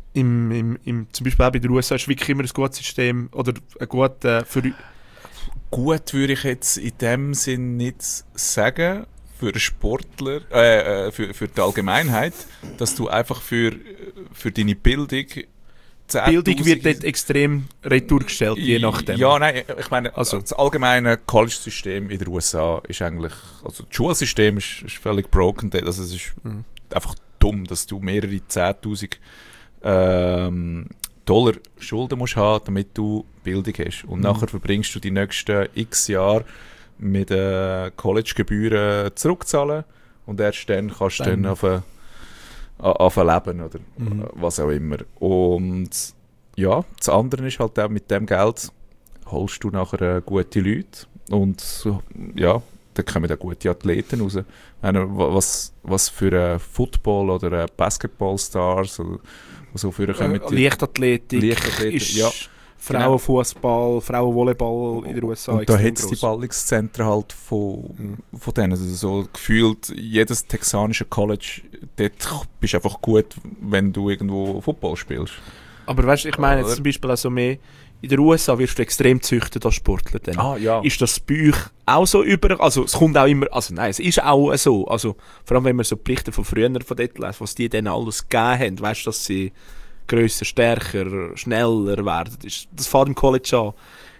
im, im, im, zum Beispiel auch bei den U S A ist wirklich immer ein gutes System oder ein gut äh, für Gut würde ich jetzt in dem Sinn nicht sagen, für einen Sportler, äh, äh, für, für die Allgemeinheit, dass du einfach für, für deine Bildung Bildung wird dort extrem retour gestellt, je nachdem. Ja, nein, ich meine, also. das allgemeine College-System in den U S A ist eigentlich, also das Schulsystem ist, ist völlig broken, also es ist mhm. einfach dumm, dass du mehrere zehntausend ähm, Dollar Schulden musst haben, damit du Bildung hast. Und mhm. nachher verbringst du die nächsten x Jahre mit äh, College-Gebühren zurückzahlen und erst dann kannst du dann auf eine anfangen leben oder mhm. was auch immer. Und ja, das andere ist halt auch, mit dem Geld holst du nachher äh, gute Leute und ja, da kommen auch gute Athleten raus. Meine, was, was für äh, Football- oder äh, Basketball-Stars oder so für kommen äh, Leichtathletik, Leichtathletik ist ja. Frauenfußball, Frauenvolleyball in den U S A. Und da hat es die Ballungszentren halt von, mhm. von denen. Also so gefühlt, jedes texanische College, dort bist du einfach gut, wenn du irgendwo Football spielst. Aber weißt du, ich meine jetzt zum Beispiel also mehr, in den U S A wirst du extrem gezüchtet als Sportler. Dann. Ah, ja. Ist das bei euch auch so über? Also es kommt auch immer, also nein, es ist auch so. Also vor allem, wenn man so Berichte von früher von dort liest, was die denen alles gegeben haben, weißt du, dass sie grösser, stärker, schneller werden. Das fährt im College an.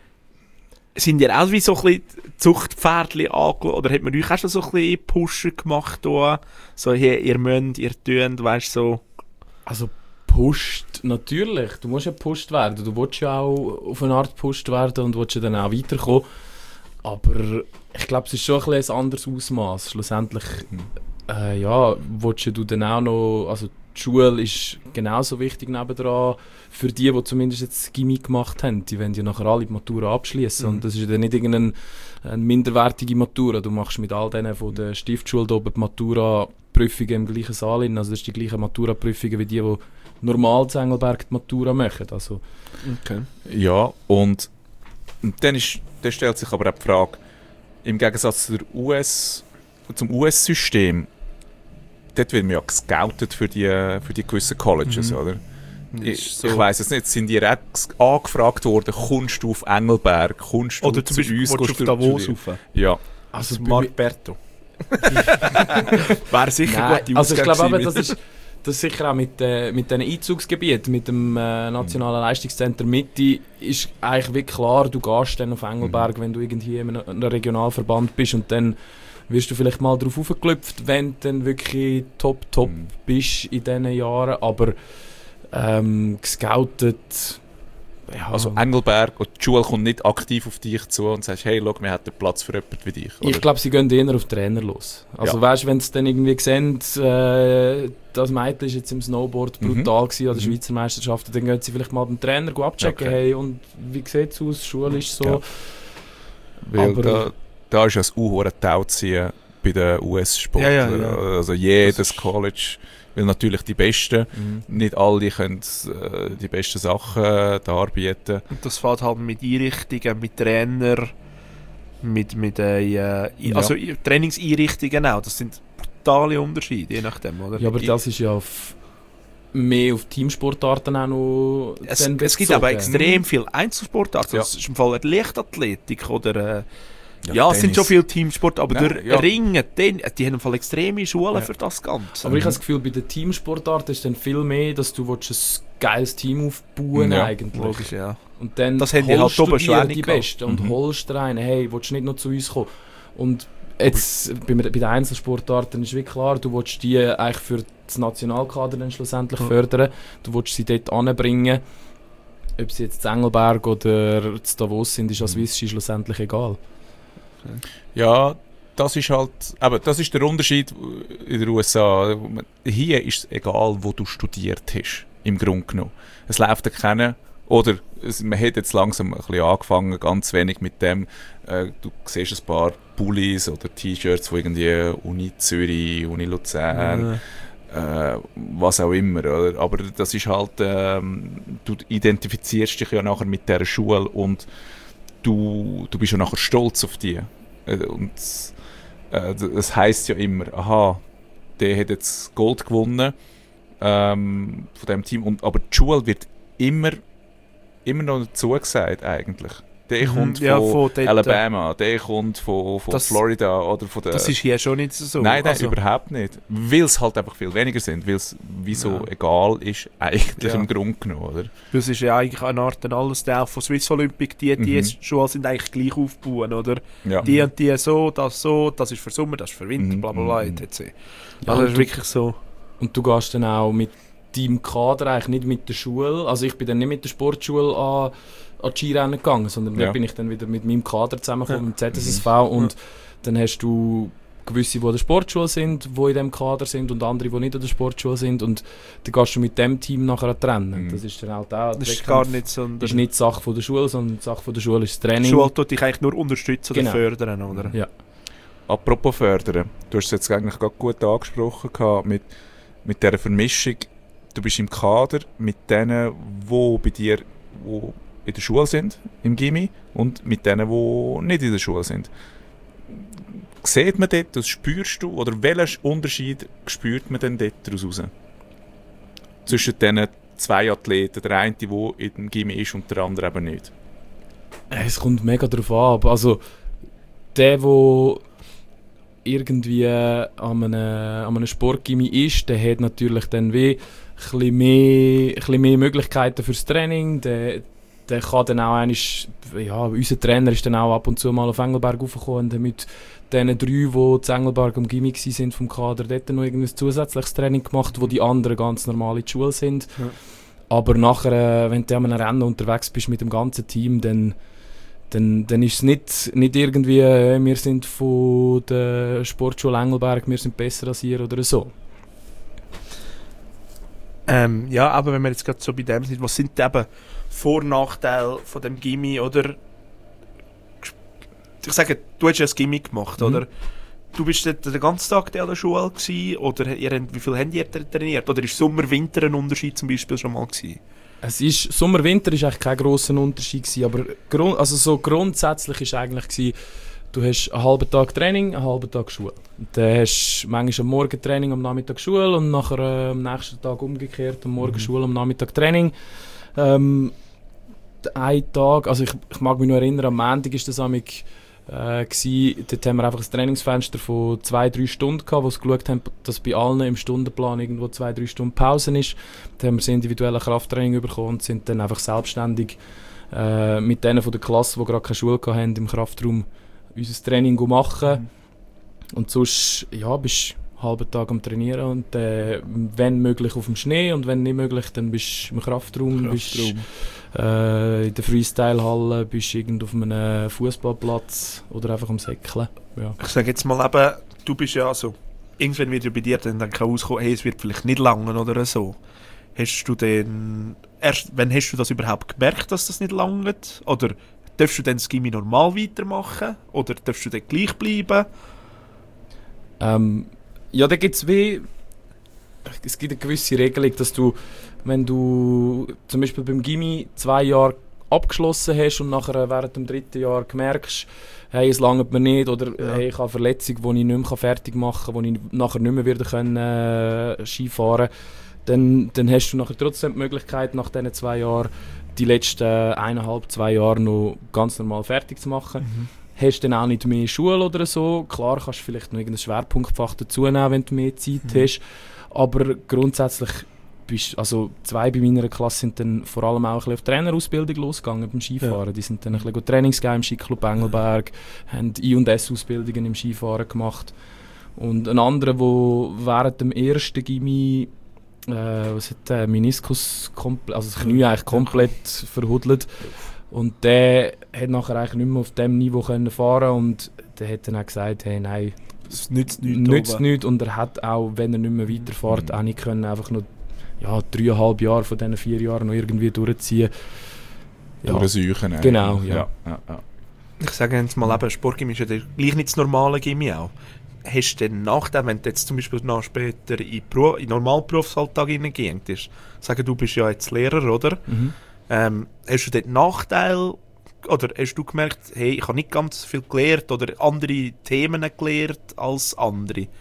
Sind ihr auch wie so ein bisschen Zuchtpferdchen angeschaut? Oder hat man euch auch schon so ein bisschen Pusher gemacht? Da? So, hey, ihr müsst, ihr tönt, weißt du, so. Also, pusht, natürlich. Du musst ja gepusht werden. Du willst ja auch auf eine Art gepusht werden und willst ja dann auch weiterkommen. Aber ich glaube, es ist schon ein, bisschen ein anderes Ausmaß. Schlussendlich, äh, ja, willst du dann auch noch, also die Schule ist genauso wichtig nebendran für die, die zumindest jetzt Gimmi gemacht haben. Die wollen ja nachher alle die Matura abschließen. Mhm. Und das ist ja dann nicht irgendeine eine minderwertige Matura. Du machst mit all denen von der Stiftschule da oben die Matura-Prüfungen im gleichen Saal hin. Also das ist die gleiche Matura-Prüfungen wie die, die normal in Engelberg die Matura machen. Also. Okay. Ja, und dann, ist, dann stellt sich aber auch die Frage, im Gegensatz zur U S, zum U S-System, dort wird man ja gescoutet für die, für die gewissen Colleges, mhm. oder? Ich, so. ich weiss es nicht, sind die auch angefragt worden, kommst du auf Engelberg, kommst du oder zu uns, auf Davos rauf? Ja. Also, also Marberto. Wäre sicher Nein, gut, also ich glaube aber, das ist, das ist sicher auch mit, äh, mit diesen Einzugsgebieten, mit dem äh, Nationalen mhm. Leistungszentrum Mitte, ist eigentlich wirklich klar, du gehst dann auf Engelberg, mhm. wenn du irgendwie in einem, einem Regionalverband bist und dann wirst du vielleicht mal drauf aufgeklüpft, wenn du dann wirklich top, top mhm. bist in diesen Jahren, aber ähm, gescoutet. Ja. Also Engelberg und die Schule kommt nicht aktiv auf dich zu und sagst, hey, schau, wir hätten Platz für jemanden wie dich. Oder? Ich glaube, sie gehen eher auf Trainer los. Also ja. weißt du, wenn sie dann irgendwie sehen, äh, das Mädchen ist jetzt im Snowboard brutal mhm. gewesen, an der mhm. Schweizer Meisterschaft, dann gehen sie vielleicht mal den Trainer abchecken, okay. hey, und wie sieht es aus, die Schule ist so. Ja. Weil aber da, da ist ja das U-Hohen Tauziehen bei den U S-Sportlern. Ja, ja, ja. Also jedes College will natürlich die Besten. Mhm. Nicht alle können äh, die besten Sachen äh, darbieten. Und das fängt halt mit Einrichtungen, mit Trainer, mit, mit äh, also ja. Trainingseinrichtungen auch. Das sind brutale Unterschiede, je nachdem, oder? Ja, aber das ist ja auf, mehr auf Teamsportarten auch noch. Es, es gibt aber extrem viele Einzelsportarten. Ja. Das ist im Fall Leichtathletik oder. Äh, Ja, ja es sind schon viele Teamsport, aber ja, durch ja. Ringen, den, die haben im Fall extreme Schulen ja. für das Ganze. Aber ich habe das Gefühl, bei den Teamsportarten ist dann viel mehr, dass du ein geiles Team aufbauen ja, eigentlich. Logisch, ja. Und dann das holst halt du dir die Besten und mhm. holst dir einen, hey, willst du nicht noch zu uns kommen? Und jetzt bei, bei den Einzelsportarten ist wirklich klar, du willst die eigentlich für das Nationalkader dann schlussendlich mhm. fördern, du willst sie dort anbringen. Ob sie jetzt in Engelberg oder in Davos sind, ist als mhm. Swiss schlussendlich egal. Ja, das ist halt, aber das ist der Unterschied in den U S A. Hier ist es egal, wo du studiert hast, im Grunde genommen. Es läuft ja keiner, oder es, man hat jetzt langsam ein bisschen angefangen, ganz wenig mit dem, äh, du siehst ein paar Pullis oder T-Shirts, wo irgendwie Uni Zürich, Uni Luzern, ja. äh, was auch immer, oder? Aber das ist halt, ähm, du identifizierst dich ja nachher mit dieser Schule und Du, du bist ja nachher stolz auf die. Und äh, das heisst ja immer, aha, der hat jetzt Gold gewonnen ähm, von dem Team. Und, aber die Schule wird immer, immer noch dazu gesagt eigentlich. Der Mhm, kommt ja, von, von dort. Alabama, der kommt von, von Das- Florida oder von der... Das ist hier schon nicht so. Nein, nein, Also, überhaupt nicht. Weil es halt einfach viel weniger sind, weil es wieso Ja. egal ist, eigentlich Ja. im Grunde genommen, oder? Das ist ja eigentlich eine Art ein alles der von Swiss Olympic. Die, die Mhm. Schulen sind eigentlich gleich aufgebaut, oder? Ja. Die und die so, das so, das ist für Sommer, das ist für Winter, Mhm, bla bla bla, mhm. et cetera. Ja, Also das und ist du- wirklich so. Und du gehst dann auch mit deinem Kader, eigentlich nicht mit der Schule. Also ich bin dann nicht mit der Sportschule an, an die Skirennen gegangen, sondern Ja. da bin ich dann wieder mit meinem Kader zusammengekommen, Ja. mit dem Z S S V. Und dann hast du gewisse, die an der Sportschule sind, die in diesem Kader sind und andere, die nicht an der Sportschule sind. Und dann gehst du mit dem Team nachher an Rennen. Mhm. Das ist dann halt auch... Das ist Wettkampf gar nicht so. ist nicht Sache von der Schule, sondern die Sache von der Schule ist das Die Training. Schule tut dich eigentlich nur unterstützen oder Genau. fördern, oder? Ja. Apropos fördern, du hast es jetzt eigentlich gerade gut angesprochen gehabt, mit, mit dieser Vermischung. Du bist im Kader mit denen, die bei dir wo in der Schule sind, im Gymi, und mit denen, die nicht in der Schule sind. Sieht man dort, das spürst du, oder welchen Unterschied spürt man denn dort daraus raus? Zwischen diesen zwei Athleten, der eine, der in dem Gymi ist und der andere eben nicht. Es kommt mega drauf an. Also, der, der irgendwie an einem, an einem Sportgymmi ist, der hat natürlich dann wie ein bisschen mehr, ein bisschen mehr Möglichkeiten fürs Training. Der, der kann dann auch einmal, ja, unser Trainer ist dann auch ab und zu mal auf Engelberg raufgekommen und hat mit diesen drei, die in Engelberg am Gymmi waren vom Kader, dort noch irgendein zusätzliches Training gemacht, wo die anderen ganz normal in der Schule sind. Ja. Aber nachher, äh, wenn du an einem Rennen unterwegs bist mit dem ganzen Team, dann Dann, dann ist es nicht, nicht irgendwie, äh, wir sind von der Sportschule Engelberg, wir sind besser als ihr oder so. Ähm, ja, aber wenn wir jetzt gerade so bei dem sind, was sind denn eben Vor- und Nachteile von dem Gimmi, oder? Ich sage, du hast ja ein Gimmi gemacht, Mhm. oder? Du bist dort den ganzen Tag an der Schule gewesen, oder ihr, habt- wie viel habt ihr trainiert? Oder ist Sommer-Winter ein Unterschied zum Beispiel schon mal gewesen? Es ist, Sommer-Winter ist eigentlich kein grosser Unterschied gewesen, aber grund, also so grundsätzlich ist eigentlich gewesen, du hast einen halben Tag Training, einen halben Tag Schule. Und dann hast du manchmal am Morgen Training, am Nachmittag Schule und nachher äh, am nächsten Tag umgekehrt, am Morgen Mhm. Schule, am Nachmittag Training. Ähm, ein Tag, also ich, ich mag mich noch erinnern, am Montag ist das amig äh, gsi, dort haben wir einfach ein Trainingsfenster von zwei, drei Stunden gehabt, wo sie geschaut haben, dass bei allen im Stundenplan irgendwo zwei, drei Stunden Pause ist. Dann haben wir das individuelle Krafttraining bekommen und sind dann einfach selbstständig äh, mit denen von der Klasse, die gerade keine Schule hatten, im Kraftraum unser Training machen. Und sonst, ja, bist du einen halben Tag am Trainieren und äh, wenn möglich auf dem Schnee und wenn nicht möglich, dann bist du im Kraftraum, bist äh, in der Freestyle-Halle, bist du irgendwo auf einem Fußballplatz oder einfach am Säckeln. Ja. Ich sage jetzt mal eben, du bist ja so, irgendwann wieder bei dir dann, dann kann rauskommen, hey, es wird vielleicht nicht langen oder so. Hast du denn, erst, wann hast du das überhaupt gemerkt, dass das nicht langt? Oder darfst du dann das Gimmi normal weitermachen? Oder darfst du dann gleich bleiben? Ähm, ja, da gibt es wie. Es gibt eine gewisse Regelung, dass du, wenn du zum Beispiel beim Gimmi zwei Jahre abgeschlossen hast und nachher während dem dritten Jahr merkst, hey, es langt mir nicht, oder Ja. hey, ich habe eine Verletzung, die ich nicht mehr fertig machen kann, die ich nachher nicht mehr wieder können, äh, Skifahren kann, dann, dann hast du nachher trotzdem die Möglichkeit, nach diesen zwei Jahren die letzten eineinhalb, zwei Jahre noch ganz normal fertig zu machen. Hast dann auch nicht mehr Schule oder so. Klar kannst du vielleicht noch irgendein Schwerpunktfach dazu nehmen, wenn du mehr Zeit Mhm. hast. Aber grundsätzlich bist also zwei bei meiner Klasse sind dann vor allem auch ein bisschen auf Trainerausbildung losgegangen beim Skifahren. Ja. Die sind dann ein bisschen Trainings gegeben im Skiclub Engelberg, haben I und S-Ausbildungen im Skifahren gemacht. Und ein anderer, der während dem ersten Gimmi äh, was hat der Meniskus komple- also das Knie eigentlich komplett verhudelt. Und der hat nachher eigentlich nicht mehr auf diesem Niveau können fahren und der hat dann auch gesagt, hey, nein, Es nützt nichts. nützt oben. nichts. Und er hat auch, wenn er nicht mehr weiterfährt, Mhm. auch nicht können einfach noch ja, dreieinhalb Jahre von diesen vier Jahren noch irgendwie durchziehen. Ja, Durchsuchen. eigentlich. Genau, ja. ja, ja, ja. Ich sage jetzt mal eben, Sportgimmi ist ja der- gleich nicht das normale Gimmi auch. Hast du denn nachdem, wenn du jetzt zum Beispiel noch später in den Beru- in den normalen Berufsalltag hineingehst, sagen du bist ja jetzt Lehrer, oder? Mhm. Ähm, hast du dort Nachteile oder hast du gemerkt, hey, ich habe nicht ganz viel gelernt oder andere Themen gelernt als andere?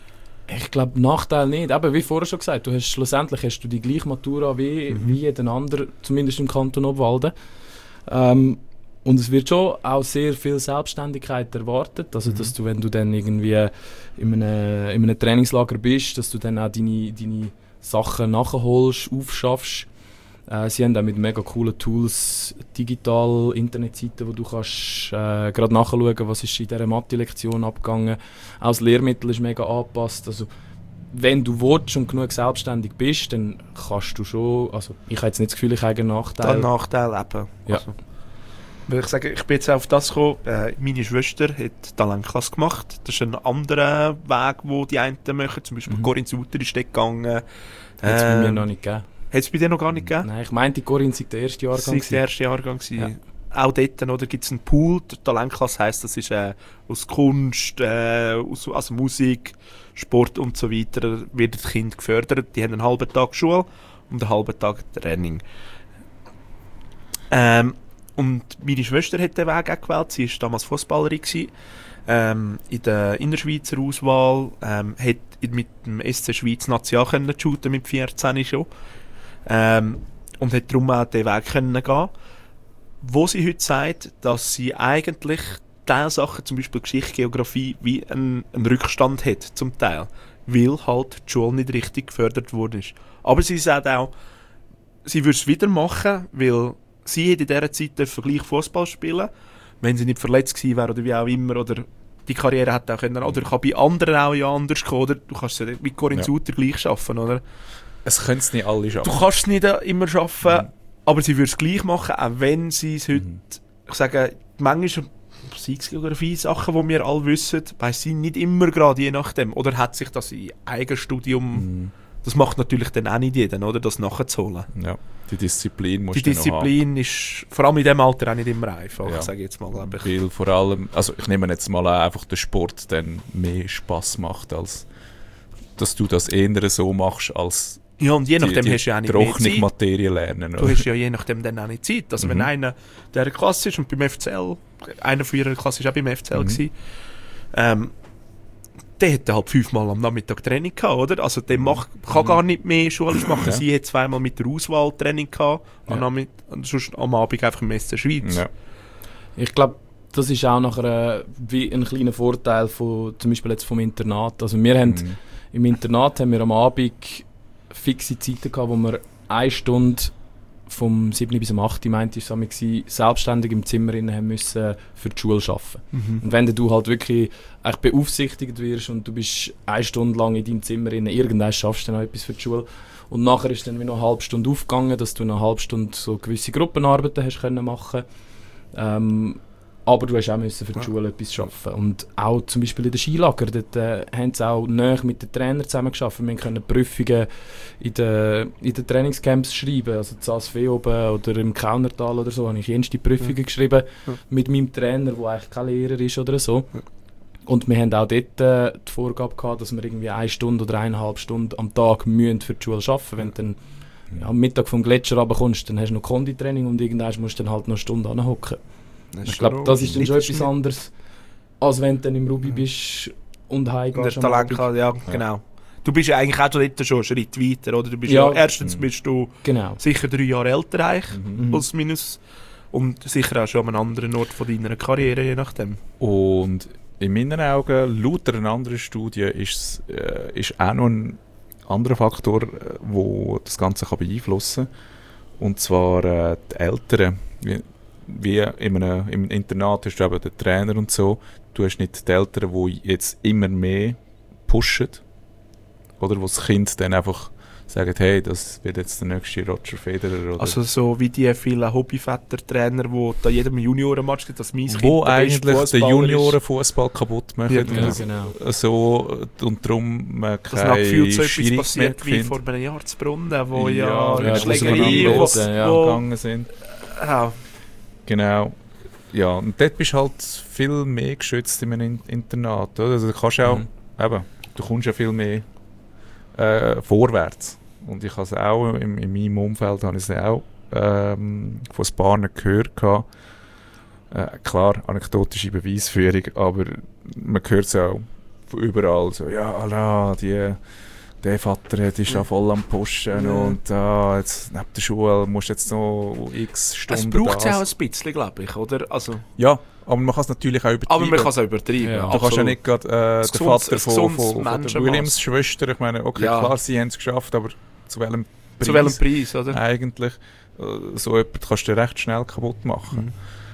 Ich glaube, Nachteil nicht. Eben, wie vorher schon gesagt, du hast, schlussendlich hast du die gleiche Matura wie, Mhm. wie jeden anderen, zumindest im Kanton Obwalden. Ähm, und es wird schon auch sehr viel Selbstständigkeit erwartet. Also, dass du, wenn du dann irgendwie in einem, in einem Trainingslager bist, dass du dann auch deine, deine Sachen nachholst, aufschaffst. Äh, sie haben auch mit mega coolen Tools digital Internetseiten, wo du kannst äh, gerade nachschauen, was ist in dieser Mathe-Lektion abgegangen. Auch das Lehrmittel ist mega angepasst. Also, wenn du willst und genug selbstständig bist, dann kannst du schon. Also, ich habe jetzt nicht das Gefühl, ich habe einen Der Nachteil. Nachteil eben. Ja. Also, weil ich sage, ich bin jetzt auf das gekommen, äh, meine Schwester hat Talentklasse gemacht. Das ist ein anderer Weg, wo die einen machen. Zum Beispiel Mhm. Corinne Suter ist dort gegangen. Hat es bei mir Ähm, noch nicht gegeben. Hat es bei dir noch gar nicht gegeben? Nein, ich meinte, Corinne sei der erste Jahrgang. Das war der gewesen. erste Jahrgang. Ja. Ja. Auch dort oder, gibt es einen Pool. Die Talentklasse heisst, das ist äh, aus Kunst, äh, aus, also Musik, Sport und so weiter, wird das Kind gefördert. Die haben einen halben Tag Schule und einen halben Tag Training. Ähm, und meine Schwester hat den Weg auch gewählt. Sie war damals Fußballerin gewesen. Ähm, in der Innerschweizer Auswahl, ähm, hat mit dem S C Schweiz National können shooten mit vierzehn schon. Ähm, und hat darum auch den Weg können gehen. Wo sie heute sagt, dass sie eigentlich Teilsachen, zum Beispiel Geschichte, Geografie, wie einen, einen Rückstand hat, zum Teil. Weil halt die Schule nicht richtig gefördert worden ist. Aber sie sagt auch, sie würde es wieder machen, weil sie hat in dieser Zeit dürfen gleich Fußball spielen, wenn sie nicht verletzt gewesen wäre oder wie auch immer, oder die Karriere hätte auch können, oder kann bei anderen auch ja anders kommen, oder du kannst es ja mit Corinne Ja. Suter gleich schaffen, oder? Es können es nicht alle schaffen. Du kannst es nicht äh, immer schaffen, Mhm. aber sie würde es gleich machen, auch wenn sie es heute, Mhm. ich sage, manchmal Musikgeografie-Sachen, die wir alle wissen, weiss sie nicht immer gerade, je nachdem. Oder hat sich das in Eigenstudium, Mhm. das macht natürlich dann auch nicht jeder, oder, das nachzuholen. Ja, die Disziplin musst Die du noch haben. Disziplin ist vor allem in diesem Alter auch nicht immer einfach, Ja. sage ich jetzt mal, glaube ich. Weil vor allem, also ich nehme jetzt mal an, einfach der Sport dann mehr Spass macht, als dass du das eher so machst, als Ja, und je die, nachdem die hast du ja auch nicht mehr trockene Zeit. Materie lernen. Du hast ja je nachdem dann auch nicht Zeit. Also wenn Mhm. einer der Klasse ist und beim F C L, einer von ihrer Klasse war auch beim F C L, Mhm. gewesen, ähm, der hätte halt fünfmal am Nachmittag Training gehabt, oder? Also der macht, kann gar nicht mehr schulisch machen. Ja. Sie hat zweimal mit der Auswahl Training gehabt, Ja. am Nachmitt- und sonst am Abend einfach im S C Schweiz. Ja. Ich glaube, das ist auch nachher äh, wie ein kleiner Vorteil von, zum Beispiel jetzt vom Internat. Also wir haben, Mhm. im Internat haben wir am Abend fixe Zeiten gehabt, wo wir eine Stunde vom sieben bis um acht, meinte ich, war selbstständig im Zimmer innen haben müssen für die Schule arbeiten. Mhm. Und wenn du halt wirklich echt beaufsichtigt wirst und du bist eine Stunde lang in deinem Zimmer innen, irgendwann schaffst du dann noch etwas für die Schule. Und nachher ist dann wie noch eine halbe Stunde aufgegangen, dass du noch eine halbe Stunde so gewisse Gruppenarbeiten hast können machen. Ähm, aber du hast auch müssen für die Ja. Schule etwas schaffen. Und auch zum Beispiel in den Skilager, dort äh, haben sie auch näher mit den Trainern zusammen geschafft. Wir können Prüfungen in den, in den Trainingscamps schreiben, also in A S V oben oder im Kaunertal oder so, habe ich jenste Prüfungen Ja. geschrieben Ja. mit meinem Trainer, der eigentlich kein Lehrer ist oder so. Ja. Und wir haben auch dort äh, die Vorgabe gehabt, dass wir irgendwie eine Stunde oder eineinhalb Stunden am Tag müssen für die Schule arbeiten. Wenn du dann ja, am Mittag vom Gletscher runterkommst, dann hast du noch Konditraining und irgendwann musst du dann halt noch eine Stunde anhocken. Ich glaube, das ist dann schon etwas anderes, als wenn du dann im Ruby bist und In der heimgehst am Talent, Abend. ja, genau. Du bist ja eigentlich auch dort schon einen Schritt weiter, oder? Du bist Ja. ja, erstens Mhm. bist du Genau. sicher drei Jahre älter eigentlich, Mhm. Mhm. plus minus. Und sicher auch schon an einem anderen Ort von deiner Karriere, je nachdem. Und in meinen Augen, laut einer anderen Studie, ist, äh, ist auch noch ein anderer Faktor, der das Ganze kann beeinflussen kann. Und zwar äh, die Eltern. Wie, wie in einem, im Internat hast du eben den Trainer und so. Du hast nicht die Eltern, die jetzt immer mehr pushen. Oder wo das Kind dann einfach sagt, hey, das wird jetzt der nächste Roger Federer. Oder Also so wie die vielen Hobbyväter-Trainer, die da jedem Juniorenmatch gibt, dass mein wo Kind der eigentlich beste den Fußballer ist. Juniorenfußball kaputt machen. Ja, und Ja, genau. genau. so, und darum man Dass nach gefühlt so keine etwas Schiri mehr passiert wie findet, vor einem Jahr zu Brunnen, wo Ja, ja, ja, Schlägerei, wo wo, sie ja, wo, gegangen sind. ja, Genau. Ja, und dort bist du halt viel mehr geschützt in einem In- Internat. Oder? Also du kannst auch, Mhm. eben, du kommst ja viel mehr äh, vorwärts. Und ich habe es auch, in, in meinem Umfeld habe ich es auch ähm, von ein paar gehört gehabt. Äh, klar, anekdotische Beweisführung, aber man hört es auch von überall so, ja, ala, die, der Vater die ist ja voll am Pushen Ja. und ah, jetzt neben der Schule musst du jetzt noch x Es Stunden braucht ja auch das. ein bisschen, glaube ich, oder? Also, Ja, aber man kann es natürlich auch übertreiben. aber man kann es auch übertreiben. Ja. Du kannst ja nicht gerade äh, der gesundes- Vater ein von, gesundes von, von der Menschenmaß. Williams Schwester, ich meine, okay, Ja. klar, sie haben es geschafft, aber zu welchem Preis? Zu welchem Preis, oder? Eigentlich. Äh, So jemand kannst du recht schnell kaputt machen.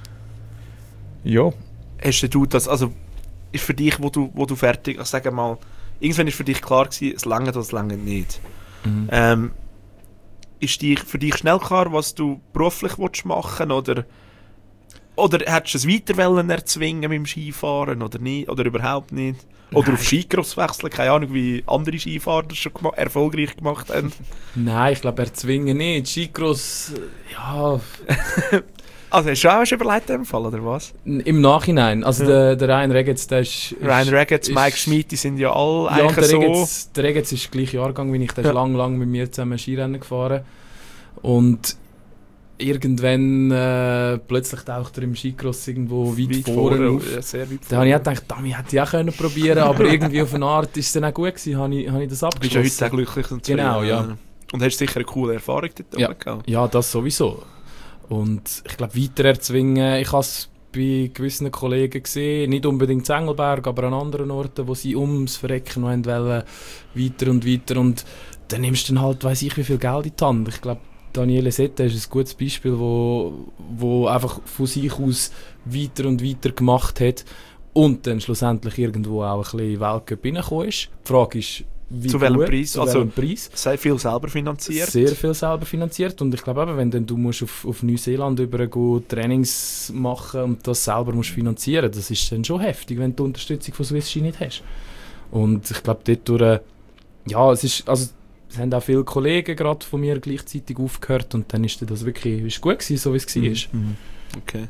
Mhm. Ja. Hast du das, also ist für dich, wo du, wo du fertig, also sag mal, irgendwann ist für dich klar gewesen, es lange oder es lange nicht. Mhm. Ähm, ist dich, für dich schnell klar, was du beruflich willst machen oder oder hättest du es weiter wollen erzwingen mit dem Skifahren oder nicht, oder überhaupt nicht? Oder Nein. auf Skicross wechseln, keine Ahnung, wie andere Skifahrer das schon gema- erfolgreich gemacht haben. Nein, ich glaube, erzwingen nicht. Skicross, äh, ja, Also hast du auch schon überlegt in dem Fall, oder was? n- im Nachhinein. Also Ja. der, der Ryan Regetz, der ist... ist Ryan Regetz, ist- Mike Schmid, die sind ja alle Ja, und eigentlich der so... Regetz, der Regetz ist der gleiche Jahrgang wie ich. Der Ja. ist lang, lang mit mir zusammen Skirennen gefahren. Und irgendwann äh, plötzlich taucht er im Skicross irgendwo weit, weit vorne vorne, auf. ja, sehr weit Da habe ich auch vorne. gedacht, damit hätte ich auch können probieren, aber irgendwie auf eine Art ist es dann auch gut gewesen, habe ich, habe ich das Du bist ja abgeschlossen. heute auch glücklich und Genau, zufrieden. ja. Und hast sicher eine coole Erfahrung dort Ja. oben gehabt. Ja, das sowieso. Und ich glaube, weiter erzwingen, ich habe es bei gewissen Kollegen gesehen, nicht unbedingt in Engelberg, aber an anderen Orten, wo sie ums Verrecken noch wollen, weiter und weiter. Und dann nimmst du dann halt, weiss ich, wie viel Geld in die Hand. Ich glaube, Daniele Sette ist ein gutes Beispiel, wo, wo einfach von sich aus weiter und weiter gemacht hat und dann schlussendlich irgendwo auch ein bisschen Weltcup reingekommen ist. Die Frage ist, wie Zu welchem gut, Preis? Zu Also, welchem Preis? Sehr viel selber finanziert. Sehr viel selber finanziert und ich glaube eben, wenn dann du musst auf, auf Neuseeland übergehen, Trainings machen und das selber musst finanzieren, das ist dann schon heftig, wenn du die Unterstützung von Swiss Ski nicht hast. Und ich glaube dort durch, äh, ja, es ist, also es haben auch viele Kollegen gerade von mir gleichzeitig aufgehört und dann ist dann das wirklich ist gut gewesen, so wie es war. Mhm. Okay.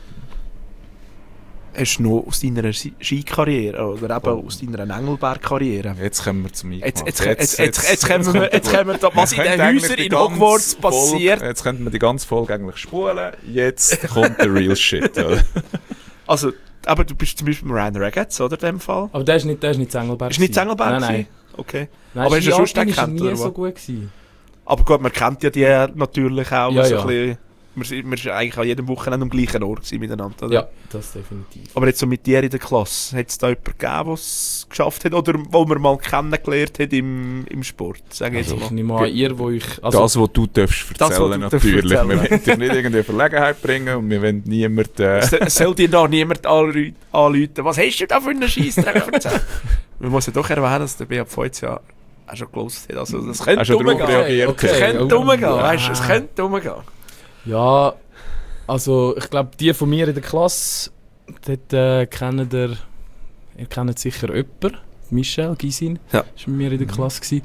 Hast du noch aus deiner Ski- Skikarriere oder eben Oh. aus deiner Engelberg-Karriere? Jetzt kommen wir zum Jetzt, Eingemachten. jetzt, jetzt, jetzt, jetzt, kommen wir, jetzt kommen wir da, was in Wir den könnten eigentlich Häusern die in ganze Hogwarts Folge- passiert. Jetzt könnten wir die ganze Folge eigentlich spulen. Jetzt kommt der real shit. Oder? Also, aber du bist zum Beispiel Ryan Regetz, oder, in dem Fall? Aber der ist nicht, der ist nicht in Engelberg. Ist nicht in gewesen. Engelberg Nein, nein. gewesen? Okay. nein Aber hast du Ski sonst Alpin den ist er gekannt, nie oder so was? gut gewesen. Aber gut, man kennt ja die natürlich auch. Ja, so ja. Ein bisschen, wir sind, wir sind eigentlich an jedem Wochenende am gleichen Ort gewesen miteinander, oder? Ja, das definitiv. Aber jetzt so mit dir in der Klasse, hat es da jemanden gegeben, der es geschafft hat oder wo man mal kennengelernt hat im, im Sport? Sag ich Also jetzt ich mal. nehme an, ihr, wo ich... Also, das, was du darfst Das, was erzählen, du darfst natürlich. erzählen. Wir wollen dich nicht irgendwie in Verlegenheit bringen und wir wollen niemanden... Äh, Es es soll dir da niemand anru- anrufen. Was hast du da für einen Scheissdreck erzählt? Man muss ja doch erwähnen, dass der B A P jetzt ja auch schon gelost hat. Also, das könnte Hast du darauf umgehen. reagiert? Okay. Es könnte Oh, umgehen, ja. weißt du? Es könnte umgehen. Ja, also ich glaube, die von mir in der Klasse, dort äh, kennen der, ihr kennt sicher jemanden, Michel Gysin, Ja. war mit mir in der Klasse. Gewesen.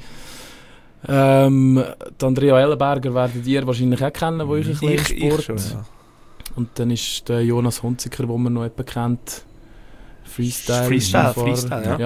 Ähm, die Andrea Ellenberger werdet ihr wahrscheinlich auch kennen, wo ich ein bisschen im Ich, Sport. ich schon, ja. Und dann ist der Jonas Hunziker, den man noch jemanden kennt, Freestyle. Freestyle, Skifahrer. Freestyle, ja. Ja,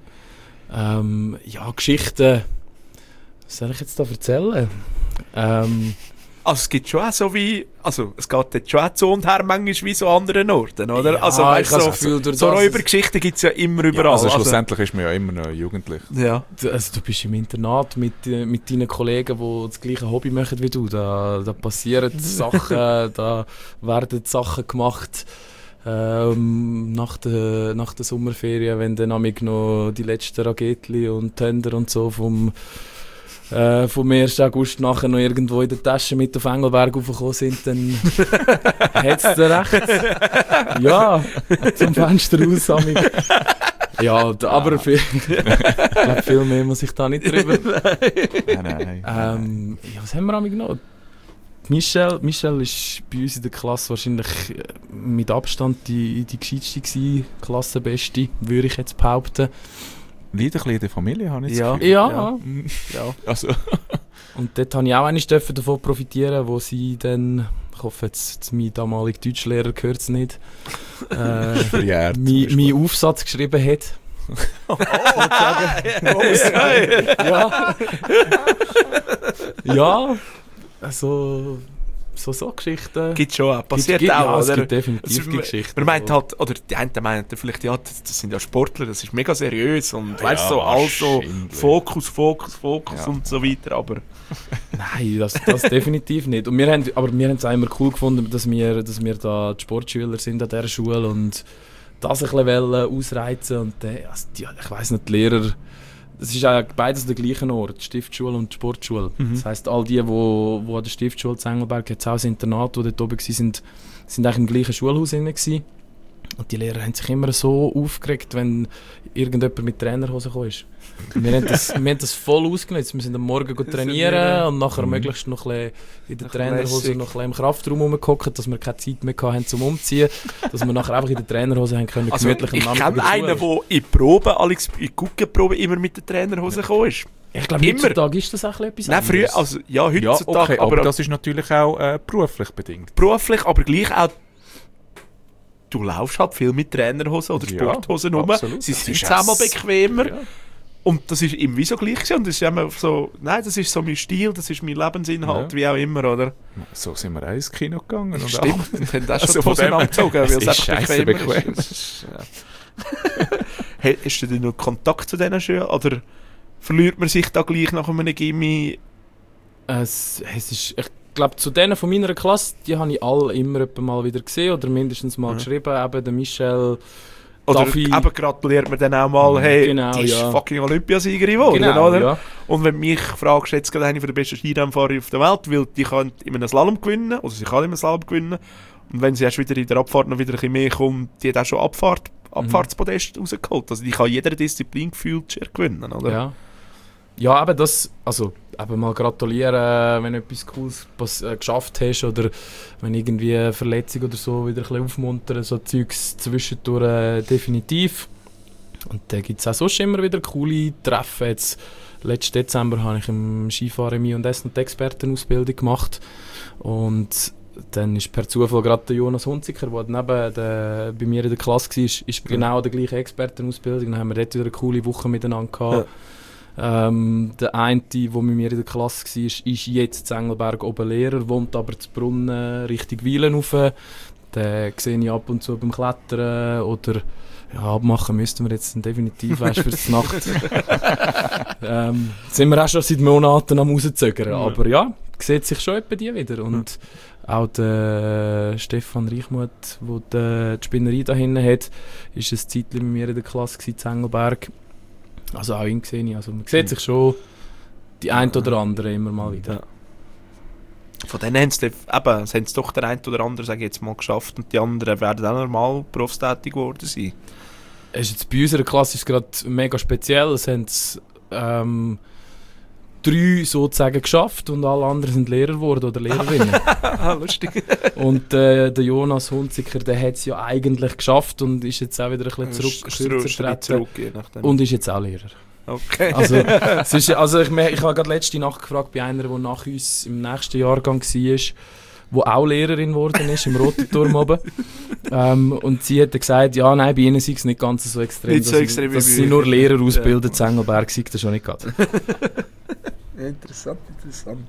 ähm, ja Geschichten, was soll ich jetzt da erzählen? Ähm, Also es gibt schon auch so wie, also es geht dort schon auch zu und her manchmal wie so an anderen Orten, oder? Ja, also ich weißt, habe so, das Gefühl, durch so das- Räubergeschichten gibt es ja immer überall. also schlussendlich ist man ja immer noch jugendlich. ja. Du- Also du bist im Internat mit, äh, mit deinen Kollegen, die das gleiche Hobby machen wie du. Da, da passieren Sachen, da werden Sachen gemacht. Ähm, nach der, nach der Sommerferien, wenn dann amig noch die letzten Ragetli und Tender und so vom, äh, vom ersten August nachher noch irgendwo in der Tasche mit auf Engelberg raufgekommen sind, dann hat es dir recht. Ja, zum Fenster raus amig. Ja, d- aber viel, ich glaube, viel mehr muss ich da nicht drüber. Nein, nein. Ähm, ja, was haben wir amig noch? Michelle, Michelle ist bei uns in der Klasse wahrscheinlich äh, mit Abstand die, die gescheitste gewesen, Klassenbeste, würde ich jetzt behaupten. Liegt ein bisschen in der Familie, habe ich das Ja. Gefühl. Ja, Ja. Ja. Also, und dort habe ich auch einmal dürfen davon profitieren, wo sie dann, ich hoffe jetzt, jetzt mein damaliger Deutschlehrer hört es nicht, äh, verjährt. mein, mein Aufsatz geschrieben hat. Ja. Ja, also so, so Geschichten. Gibt schon auch. Passiert gibt, auch, ja, es oder? gibt definitiv Also, die Geschichten. Man meint halt, oder die einen meinen vielleicht, ja, das, das sind ja Sportler, das ist mega seriös und weißt Ja, so, also wahrscheinlich. Fokus, Fokus, Fokus Ja. und so weiter, aber Nein, das, das definitiv nicht. Und wir haben, aber wir haben es auch immer cool gefunden, dass wir, dass wir da die Sportschüler sind an dieser Schule und das ein bisschen wollen ausreizen. Und der, also die, ich weiss nicht, die Lehrer, das ist eigentlich beides der gleichen Ort, die Stiftschule und die Sportschule. Mhm. Das heisst, all die, die wo, wo an der Stiftschule in Engelberg, jetzt auch das Internat, die dort oben waren, sind, sind eigentlich im gleichen Schulhaus drin gewesen. Und die Lehrer haben sich immer so aufgeregt, wenn irgendjemand mit Trainerhosen gekommen ist. Wir haben das, wir haben das voll ausgenutzt. Wir sind am Morgen go trainieren und nachher Mhm. möglichst noch ein bisschen in der Ein Trainerhose lässig. noch ein bisschen im Kraftraum rumgehockt, dass wir keine Zeit mehr hatten zum Umziehen, dass wir nachher einfach in der Trainerhose haben können, also, gemütlich ich am kenne Nachmittag einen, Schule. der in die Probe, Alex, in die Guggenprobe immer mit der Trainerhose gekommen ist. Ich glaube, immer. heutzutage ist das auch ein bisschen Nein, etwas früher, anderes. also ja, Ja, heutzutage, okay, aber, aber, das ist natürlich auch äh, beruflich bedingt. beruflich, aber gleich auch, du laufst halt viel mit Trainerhosen oder Ja, Sporthosen rum. absolut. Sie Das sind ist zehnmal es. bequemer. Ja. Und das ist ihm wie so gleich gewesen. Und das ist immer so, nein, das ist so mein Stil, das ist mein Lebensinhalt, Ja. wie auch immer, oder? So sind wir auch ins Kino gegangen. Und Stimmt, wir haben auch schon Also die von Hosen dem- angezogen, weil es es ist einfach scheisse bequemer bequem. ist. Das ist. Ja. Hey, hast du denn noch Kontakt zu diesen Schülern? Oder verliert man sich da gleich nach einem Gimmi? Es, es ist, ich glaube, zu denen von meiner Klasse, die habe ich alle immer etwa mal wieder gesehen oder mindestens mal Ja. geschrieben. Eben der Michel. Oder Darf ich- eben gratuliert man dann auch mal, hey, Genau, die ist ja. fucking Olympiasiegerin geworden, Genau, oder? ja. Und wenn du mich fragst, jetzt gerade eine der besten Skirennfahrer auf der Welt, weil die kann in einem Slalom gewinnen, oder sie kann in einem Slalom gewinnen, und wenn sie erst wieder in der Abfahrt noch wieder ein bisschen mehr kommt, die hat auch schon Abfahrt, Abfahrtspodest rausgeholt. Also die kann jeder Disziplin gefühlt gewinnen, oder? Ja. Ja, aber das, also eben mal gratulieren, wenn du etwas Cooles pass- äh, geschafft hast oder wenn irgendwie eine Verletzung oder so wieder ein bisschen aufmuntern, so Zeugs zwischendurch äh, definitiv. Und dann gibt es auch sonst immer wieder coole Treffen. Jetzt, letzten Dezember habe ich im Skifahren M I und S und die Expertenausbildung gemacht und dann ist per Zufall gerade der Jonas Hunziker, der neben der, bei mir in der Klasse war, ist, ist genau der gleiche Expertenausbildung. Dann haben wir dort wieder eine coole Woche miteinander gehabt. Ja. Ähm, der eine, der mit mir in der Klasse war, ist jetzt in Engelberg oben Lehrer, wohnt aber zu Brunnen Richtung Wielen rauf. Den sehe ich ab und zu beim Klettern oder ja, abmachen müssten wir jetzt dann definitiv weißt, für die Nacht. ähm, sind wir auch schon seit Monaten am rauszögern. Ja. Aber ja, sieht sich schon etwa die wieder. Und auch der Stefan Reichmuth, der die Spinnerei da hinten hat, ist ein Zeitchen mit mir in der Klasse gewesen, in Engelberg. Also auch ihn gesehen. Also man sieht sich schon die ein oder andere immer mal wieder. Ja. Von denen haben sie, eben, es haben sie doch der eine oder andere, sage ich jetzt mal, geschafft und die anderen werden auch normal berufstätig geworden sein. Es ist jetzt bei unserer Klasse ist gerade mega speziell. Es haben ähm, drei sozusagen geschafft und alle anderen sind Lehrer geworden oder Lehrerinnen. Ah, lustig. Und äh, der Jonas Hunziker, der hat es ja eigentlich geschafft und ist jetzt auch wieder ein bisschen zurück, Ist- ist kürzer Schritt getreten. zurück, je nachdem. Und ist jetzt auch Lehrer. Okay. Also, es ist, also ich, ich habe gerade letzte Nacht gefragt bei einer, die nach uns im nächsten Jahrgang war, die auch Lehrerin geworden ist, im Roten Turm oben. Ähm, und sie hat gesagt, ja, nein, bei ihnen sei es nicht ganz so extrem, Nicht so dass, extrem wie dass bei sie euch. nur Lehrer ausbilden, ja. In Engelberg sei das schon nicht gerade. Interessant, interessant.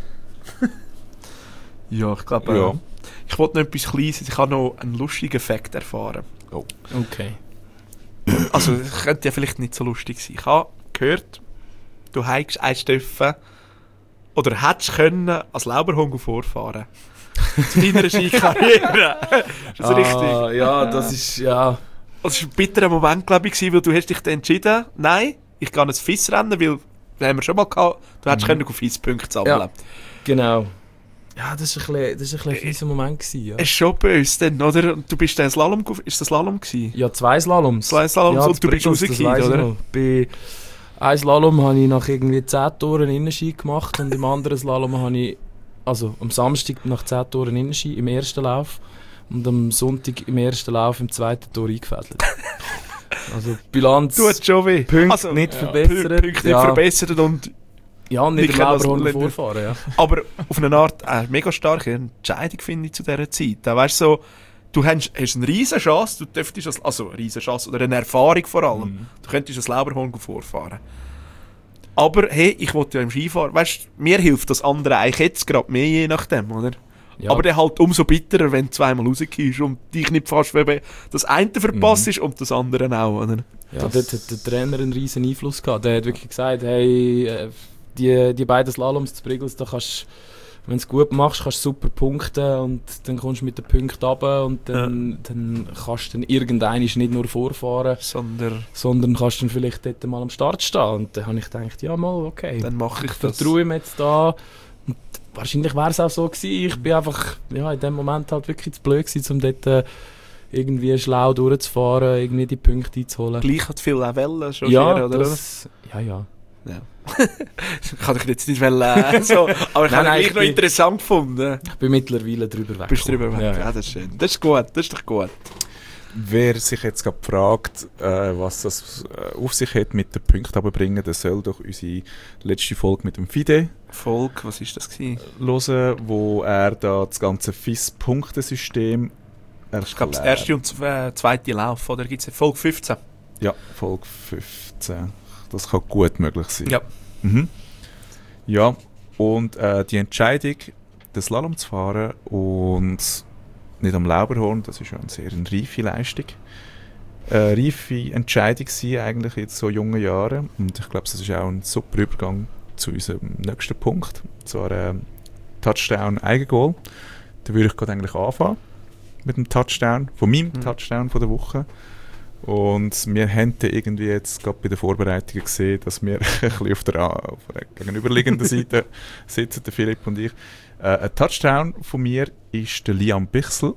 Ja, ich glaube, Ja. äh, ich wollte noch etwas Kleines, ich habe noch einen lustigen Fakt erfahren. Okay. Also, es könnte ja vielleicht nicht so lustig sein. Ich habe gehört, du hättest eins dürfen oder hättest können als Lauberhunde vorfahren. Zu deiner Skikarriere. Ist das richtig? Ah, ja, das ist, ja... Das war ein bitterer Moment, glaube ich, gewesen, weil du hast dich dann entschieden, nein, ich gehe ein F I S-Rennen, weil, das haben wir schon mal gehabt, du hättest können auf F I S-Punkte sammeln. Ja. Genau. Ja, das war ein bisschen, das ist ein, bisschen ein fieser Moment gewesen, ja. Es ist schon böse dann, oder? Und du bist dann Slalom, gef- ist das Slalom gewesen? Ja, zwei Slaloms. Zwei Slaloms ja, und du bist das- das rausgefallen, weiss ich oder? noch. Bei einem Slalom habe ich nach irgendwie zehn Toren Innenski gemacht und im anderen Slalom habe ich, also am Samstag nach zehn Toren Innenski im ersten Lauf und am Sonntag im ersten Lauf im zweiten Tor eingefädelt. Also Bilanz, Tut schon weh. Punkte Also, nicht ja, verbessert. Punkte nicht ja, verbessert und ja, nicht nicht im können Lauberhorn das- vorfahren, ja. aber auf eine Art eine mega starke Entscheidung, finde ich, zu dieser Zeit. Da weißt so, du hast, hast eine riesen Chance, du dürftest, als- also eine riesen Chance, oder eine Erfahrung vor allem, Mhm. du könntest ein Lauberhorn vorfahren. Aber hey, ich wollte ja im Skifahren, weißt du, mir hilft das andere eigentlich jetzt gerade mehr, je nachdem, oder? Ja. Aber der halt umso bitterer, wenn du zweimal rausgehst und dich nicht fast eben das eine verpasst ist und das andere auch. Oder? Ja, dort hat der Trainer einen riesen Einfluss gehabt. Der hat wirklich gesagt, hey, äh, die, die beiden Slaloms zu Brigels, da kannst, wenn du es gut machst, kannst du super punkten und dann kommst du mit den Punkten runter und dann, ja. dann kannst du dann irgendwann nicht nur vorfahren, sondern, sondern kannst dann vielleicht dort mal am Start stehen. Und dann habe ich gedacht, ja mal, okay, dann mache ich, ich das. Vertraue mir jetzt da. Und wahrscheinlich wäre es auch so gewesen. Ich bin einfach ja, in dem Moment halt wirklich zu blöd gewesen, um dort äh, irgendwie schlau durchzufahren, irgendwie die Punkte einzuholen. Gleich hat viel auch Wellen schon ja, schwer, oder? Das, ja, ja. ja. Kann ich jetzt nicht wollen, äh, so, aber ich habe es gleich noch interessant gefunden. Ich bin mittlerweile drüber weg. Bist du drüber weg? Ja, ja. ja, das ist schön. Das ist gut, das ist doch gut. Wer sich jetzt gerade fragt, äh, was das äh, auf sich hat mit den Punkten runterbringen, der soll doch unsere letzte Folge mit dem Fide Folge, was ist das gewesen? hören, wo er da das ganze F I S-Punktesystem erklärt. Ich glaube, das erste und äh, zweite Lauf, oder gibt es Folge fünfzehn? Ja, Folge fünfzehn. Das kann gut möglich sein. Ja. Mhm. Ja, und äh, die Entscheidung, den Slalom zu fahren und nicht am Lauberhorn, das ist ja eine sehr eine reife Leistung. Eine reife Entscheidung war eigentlich in so jungen Jahren. Und ich glaube, das ist auch ein super Übergang zu unserem nächsten Punkt. Und zwar ein Touchdown-Eigengoal. Da würde ich gerade eigentlich anfangen mit dem Touchdown, von meinem mhm. Touchdown von der Woche. Und wir haben irgendwie jetzt gerade bei den Vorbereitungen gesehen, dass wir ein bisschen auf der, auf der gegenüberliegenden Seite sitzen, der Philipp und ich. Äh, ein Touchdown von mir ist der Liam Bichsel.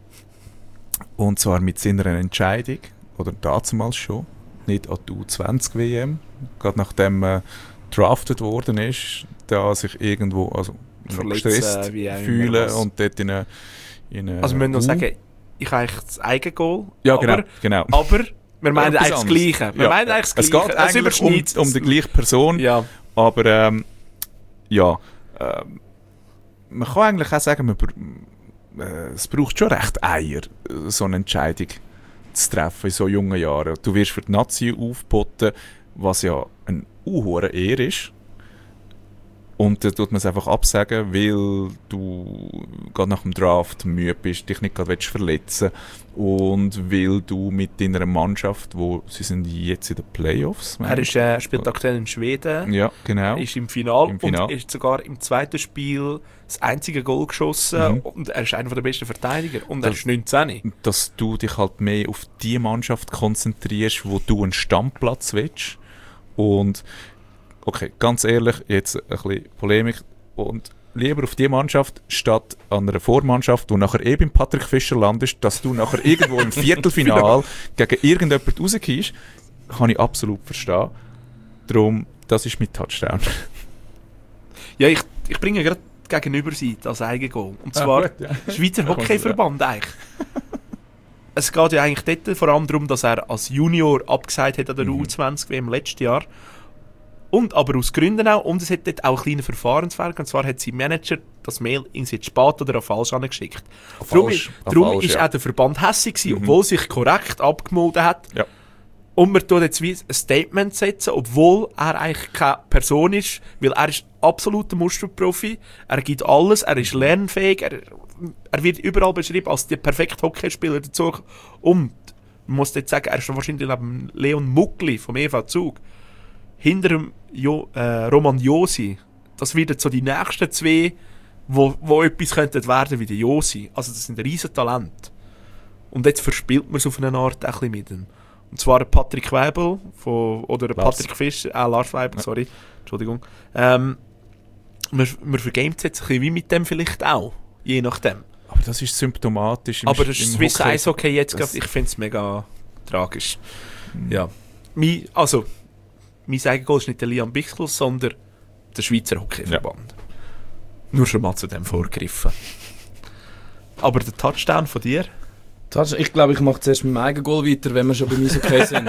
Und zwar mit seiner Entscheidung, oder damals schon, nicht an die U zwanzig W M, gerade nachdem er äh, drafted worden ist, da sich irgendwo also gestresst äh, fühlen und dort in eine, in eine Also wir müssen noch sagen, ich habe eigentlich das Eigengoal, ja, aber, genau, genau. aber wir meinen eigentlich das Gleiche. Wir ja. meinen eigentlich das es Gleiche. geht eigentlich um, um die gleiche Person, ja. aber ähm, ja, ähm, man kann eigentlich auch sagen, man, äh, es braucht schon recht Eier, so eine Entscheidung zu treffen in so jungen Jahren. Du wirst für die Nazi aufgeboten, was ja ein unhoher Ehre ist. Und dann tut man es einfach absagen, weil du gerade nach dem Draft müde bist, dich nicht gerade verletzen willst und weil du mit deiner Mannschaft, wo sie sind jetzt in den Playoffs. Er ist, äh, spielt aktuell in Schweden, ja, genau. ist im Finale Im Final. und ist sogar im zweiten Spiel das einzige Goal geschossen mhm. und er ist einer der besten Verteidiger und das, er ist neunzehn. Dass du dich halt mehr auf die Mannschaft konzentrierst, wo du einen Stammplatz willst. Und okay, ganz ehrlich, jetzt ein bisschen Polemik. Und lieber auf die Mannschaft statt an einer Vormannschaft, die nachher eben Patrick Fischer landest, dass du nachher irgendwo im Viertelfinal gegen irgendjemand rauskommst, kann ich absolut verstehen. Darum, das ist mein Touchdown. Ja, ich, ich bringe gerade Gegenüberseite als Eigengoal. Und zwar ja, gut, ja. Schweizer Hockeyverband eigentlich. Es geht ja eigentlich dort vor allem darum, dass er als Junior abgesagt hat an der mhm. U zwanzig W M letztes Jahr. Und aber aus Gründen auch. Und es hat dort auch kleine Verfahrenswerke. Und zwar hat sein Manager das Mail in jetzt spät oder an falsch angeschickt. Darum, falsch, darum falsch, ist ja. auch der Verband hässig gewesen, mhm. obwohl sich korrekt abgemolden hat. Ja. Und man tut jetzt wie ein Statement setzen, obwohl er eigentlich keine Person ist, weil er ist absoluter Musterprofi. Er gibt alles, er ist lernfähig, er, er wird überall beschrieben als der perfekte Hockeyspieler dazu. Und man muss jetzt sagen, er ist wahrscheinlich neben Leon Muckli vom E V Zug. Hinter dem jo, äh, Roman Josi, das werden so die nächsten zwei, wo, wo etwas könnten werden wie der Josi. Also das sind ein riesen Talent. Und jetzt verspielt man es auf eine Art ein bisschen mit ihm. Und zwar Patrick Weibel von, oder Lars. Patrick Fischer, äh, Lars Weibel, ja. sorry, Entschuldigung. Ähm, man man vergamet es jetzt ein bisschen wie mit dem vielleicht auch, je nachdem. Aber das ist symptomatisch im Aber das ist Swiss Hockey. Eishockey jetzt gerade, ich finde es mega tragisch. Mhm. Ja. Mi, also, mein Eigengoal ist nicht der Liam Bichsel, sondern der Schweizer Hockeyverband. Ja. Nur schon mal zu dem vorgegriffen. Aber der Touchdown von dir? Ich glaube, ich mache zuerst mit dem Eigengoal weiter, wenn wir schon bei mir so okay sind.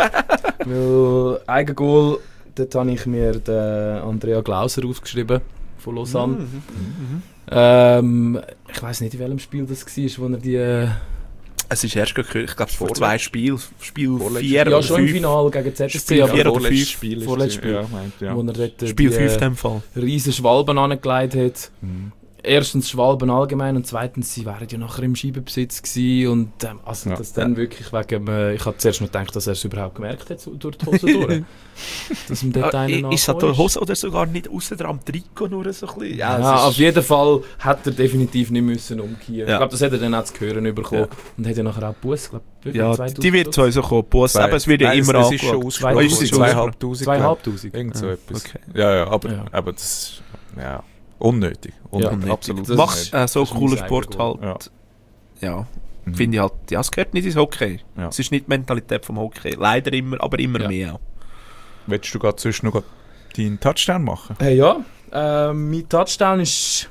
Weil Eigengoal, dort habe ich mir den Andrea Glauser aufgeschrieben, von Lausanne. Mhm, mhm. Ähm, ich weiss nicht, in welchem Spiel das war, wo er die... Äh, es ist erst gehört, ich glaube, vor zwei Spielen, Spiel vier ja, oder schon fünf. Im Finale gegen Z S C, Spiel aber vier oder fünf. Spiel Vorletztes Spiel, ja, meint, ja. wo er dort Spiel die fünf in dem Fall. riesen Schwalben angelegt hat. Mhm. erstens Schwalben allgemein und zweitens, sie wären ja nachher im Scheibenbesitz gewesen und ähm, also Ja. das dann wirklich wegen, äh, ich habe zuerst noch gedacht, dass er es überhaupt gemerkt hat, so durch die Hose durch. Dass ihm dort Ah, einer ist das nachgekommen die Hose oder sogar nicht aussen dran am Trikot nur so ein bisschen? Ja, es ist- auf jeden Fall hat er definitiv nicht müssen umkehren. Ja. Ich glaube, das hat er dann auch zu hören bekommen. Ja. Und hat ja nachher auch Bus, glaube ich, Ja, zweitausend die wird sowieso kommen. Bus, Zwei- aber es wird ja Nein, immer es, es ist schon angeschaut. ausgesprochen. Zwei- Es sind Zwei- zweitausendfünfhundert. Zweitausendfünfhundert. Irgend so Ah, etwas. okay. Ja, ja, aber, Ja. aber das ist ja, unnötig. unnötig. Ja, absolut. das Macht ist- äh, so das ist cooler mein Sport halt. Ja. Ja, Mhm. finde ich halt, ja, es gehört nicht ins Hockey. Ja. Es ist nicht die Mentalität vom Hockey. Leider immer, aber immer Ja. mehr auch. Willst du gerade sonst noch deinen Touchdown machen? Hey, ja, ähm, mein Touchdown ist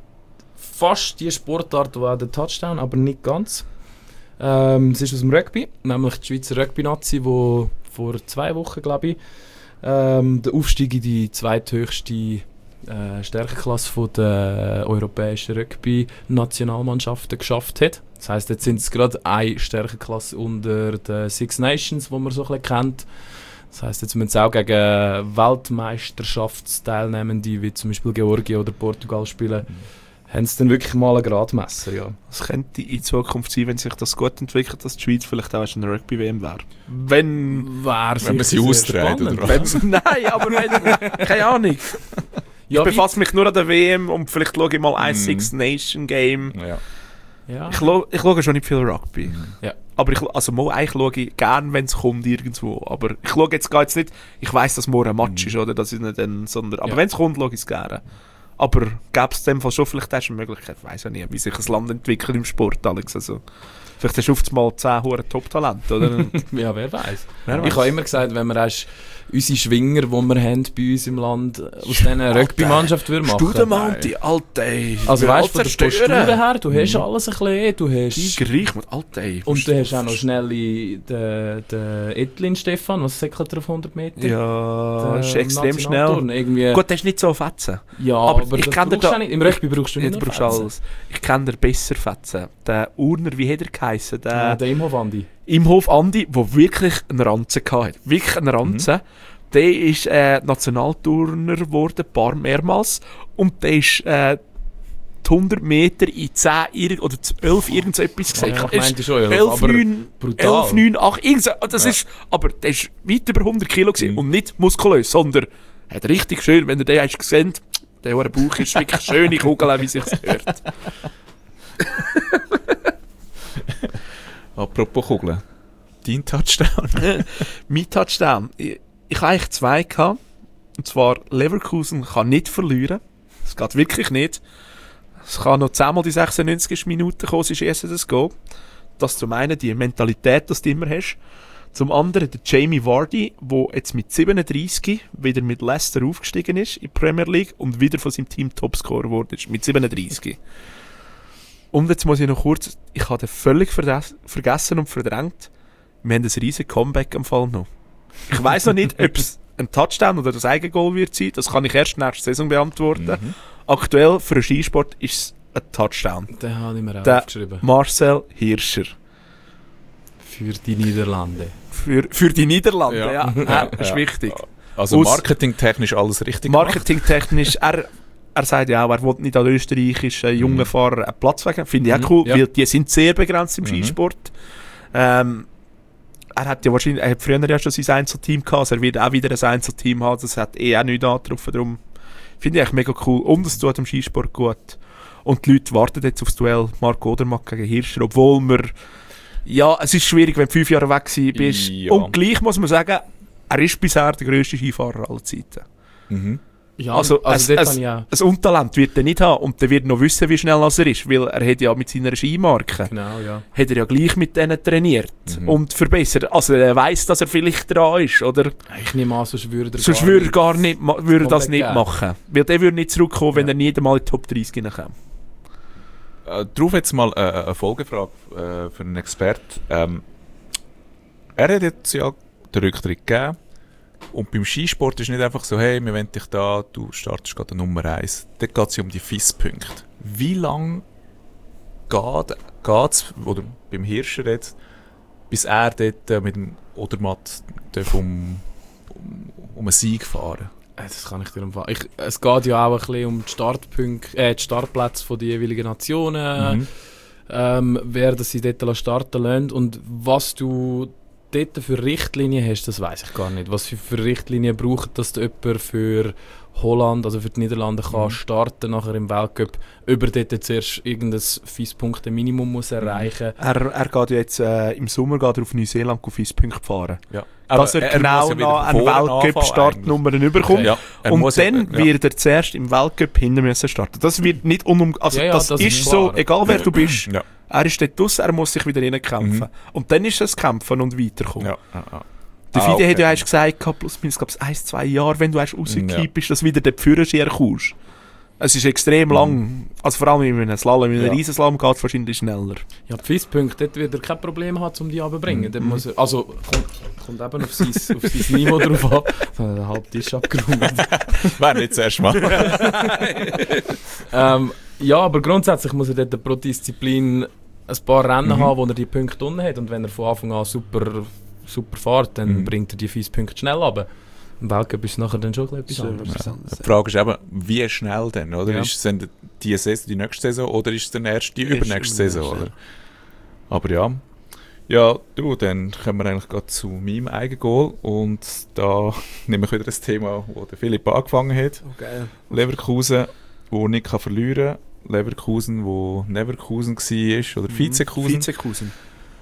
fast die Sportart, die auch der Touchdown, aber nicht ganz. Ähm, es ist aus dem Rugby, nämlich die Schweizer Rugby-Nazi, die vor zwei Wochen, glaube ich, ähm, den Aufstieg in die zweithöchste äh, Stärkeklasse von der europäischen Rugby-Nationalmannschaften geschafft hat. Das heisst, jetzt sind es gerade eine Stärkeklasse unter den Six Nations, die man so ein bisschen kennt. Das heisst, jetzt müssen sie auch gegen Weltmeisterschaftsteilnehmende, wie zum Beispiel Georgien oder Portugal spielen, haben sie dann wirklich mal ein Gradmesser, ja. Es könnte in Zukunft sein, wenn sich das gut entwickelt, dass die Schweiz vielleicht auch eine Rugby-W M wäre. Wenn... Wäre Wenn man sie austrägt, oder was? Wenn's, nein, aber wenn... Keine Ahnung. Ja, ich befasse mich nur an der W M und vielleicht schaue ich mal ein Mhm. Six-Nation-Game. Ja. ja. Ich, lo- ich schaue schon nicht viel Rugby. Ja. Aber ich, also mal, eigentlich schaue ich gerne, wenn es kommt irgendwo. Aber ich schaue jetzt, geht jetzt nicht... Ich weiss, dass morgen ein Match Mhm. ist, oder? Das ist nicht dann, sondern... Aber Ja. wenn es kommt, schaue ich es gerne. Aber gäbe es in dem Fall schon vielleicht eine Möglichkeit, ich weiss ja nicht, wie sich ein Land entwickelt im Sport, Alex. Also, vielleicht hast du oft mal zehn hohe Top-Talente, oder? ja, wer weiß. Wer Ich weiss. habe immer gesagt, wenn wir erst unsere Schwinger, die wir haben bei uns im Land, aus dieser Rugby-Mannschaft würden machen. Studenmanti, Alter, ey. Also Wir weißt du, von all der Postur zerstören. her, du hast alles ein bisschen, du hast... Tigerreich, mit Alter, ey. Und du hast auch noch schnell den, den Etlin Stefan, was säckelt er auf hundert Meter? Ja, Der ist extrem schnell. Nationalturner, Irgendwie, Gut, der ist nicht so fetzen. ja, aber aber, ich das kenn den brauchst du da- auch nicht. Im Rugby brauchst du nicht Jetzt noch brauchst du Fetzen. alles. Ich kenne den besser fetzen. Der Urner, wie hat er geheissen? Der Äh, der Imhof Andi. Imhof Andi, der wirklich einen Ranzen hatte. Wirklich einen Ranzen. Der ist äh, Nationalturner geworden, ein paar mehrmals. Und der ist äh, die hundert Meter in zehn irg- oder elf irgend so etwas gesagt. Ja, ich meinte schon elf, elf, aber neun, brutal. elf, neun, acht, irgend so. Das ist, aber der ist weit über hundert Kilo gewesen Mhm. und nicht muskulös, sondern hat richtig schön, wenn ihr den hast gesehen, der hohe Bauch ist wirklich schöne Kugel, wie sich hört. Apropos Kugeln. Dein Touchdown. Mein Touchdown. Ich, ich hatte eigentlich zwei gehabt. Und zwar Leverkusen kann nicht verlieren. Das geht wirklich nicht. Es kann noch zehnmal die sechsundneunzigste Minute kommen, sie schießen das Goal. Das zum einen die Mentalität, die du immer hast. Zum anderen der Jamie Vardy, der jetzt mit siebenunddreißig wieder mit Leicester aufgestiegen ist in die Premier League und wieder von seinem Team Topscorer geworden ist. Mit siebenunddreißig. Und jetzt muss ich noch kurz, ich habe den völlig verdes- vergessen und verdrängt. Wir haben ein riesiges Comeback am Fall noch. Ich weiss noch nicht, ob es ein Touchdown oder das Eigengoal wird sein. Das kann ich erst nächste Saison beantworten. Mhm. Aktuell für den Skisport ist es ein Touchdown. Den habe ich mir auch Der- aufgeschrieben. Marcel Hirscher. Für die Niederlande. Für, für die Niederlande, ja. Ja. ja. Das ist Ja. wichtig. Also Aus- marketingtechnisch alles richtig gemacht. Marketingtechnisch, er, er sagt ja auch, er will nicht an österreichischen jungen Mhm. Fahrer einen Platz wegen. Finde ich Mhm, auch cool, ja. weil die sind sehr begrenzt im Mhm. Skisport. Ähm, er hat ja wahrscheinlich, er hat früher ja schon sein Einzelteam gehabt, also er wird auch wieder ein Einzelteam haben, das hat eh auch nichts angetroffen, darum finde ich eigentlich mega cool und es tut dem Skisport gut. Und die Leute warten jetzt aufs Duell Marco Odermatt gegen Hirscher, obwohl wir, ja, es ist schwierig, wenn du fünf Jahre weg gewesen bist. Ja. Und gleich muss man sagen, er ist bisher der grösste Skifahrer aller Zeiten. Mhm. Ja, Also, also, es- dort es- habe ich auch... Ein Untalent wird er nicht haben und der wird noch wissen, wie schnell er ist, weil er hat ja mit seiner Skimarke Genau, ja. hat er ja gleich mit denen trainiert Mhm. und verbessert. Also er weiss, dass er vielleicht dran ist, oder? Ich nehme an, sonst würde er Sonst gar würde er nicht- gar nicht, ma- würde er das komplett nicht geben. machen. Weil der würde nicht zurückkommen, wenn Ja. er nie einmal in die Top dreißig hineinkommt. Äh, darauf jetzt mal äh, eine Folgefrage äh, für einen Experten. Ähm, er hat jetzt ja den Rücktritt gegeben. Und beim Skisport ist nicht einfach so, hey, wir wollen dich da, du startest gerade Nummer eins. Dort geht es ja um die F I S-Punkte. Wie lange geht es, oder beim Hirscher jetzt, bis er dort äh, mit dem Odermatt darf um, um, um einen Sieg fahren? Das kann ich dir empfehlen. Ich, es geht ja auch ein bisschen um die Startpunkte, äh, die Startplätze von den jeweiligen Nationen, Mhm. ähm, wer das sie dort starten lassen. Und was du dort für Richtlinien hast, das weiß ich gar nicht. Was für, für Richtlinien braucht, dass du jemand für Holland, also für die Niederlande, kann Mhm. starten nachher im Weltcup, über dort zuerst irgendein Fünf-Punkte-Minimum muss erreichen. Er, er geht ja jetzt äh, im Sommer geht er auf Neuseeland fünf Punkte fahren. Ja. Dass er, genau noch einen Weltcup-Startnummer überkommt. Ja, er Und muss dann ja, ja. wird er zuerst im Weltcup hinter müssen starten. Das wird nicht unum... Also Ja, ja, das, das ist ist so, klar. egal wer du bist. Ja. Er ist dort draussen, er muss sich wieder reinkämpfen. Mhm. Und dann ist es Kämpfen und Weiterkommen. Ja, ja, ja. Der Ah, Fide okay. hat ja erst gesagt, gehabt, plus minus glaub ich, ein, zwei Jahre, wenn du erst rausgekippt Ja. bist, dass du wieder den Führerschein kommst. Es ist extrem lang. Also vor allem in einem Slalom, in einem Ja. Riesenslalom geht es wahrscheinlich schneller. Ja, die Fünf-Punkte, dort wird er kein Problem haben, um die runterzubringen. Dann muss er, also, kommt, kommt eben auf sein, auf sein Niveau drauf an. So, einen halben Tisch abgeräumt. Wäre nicht das erste Mal. ähm, ja, aber grundsätzlich muss er dort pro Disziplin ein paar Rennen Mhm. haben, wo er die Punkte unten hat. Und wenn er von Anfang an super, super fährt, dann Mhm. bringt er die fünf Punkte schnell runter. Im Weltcup ist es nachher dann schon etwas So, anderes. was Ja. anderes, Die Frage ist eben, wie schnell denn, oder? Ja. Ist es dann die Saison, die nächste Saison, oder ist es dann erst die Erst übernächste Saison, übernächste, oder? Aber ja. Ja, du, dann kommen wir eigentlich gerade zu meinem eigenen Goal. Und da nehme ich wieder das Thema, wo der Philipp angefangen hat. Okay. Leverkusen, wo nicht kann verlieren kann. Leverkusen, wo Neverkusen war, oder Vizekusen. Vizekusen.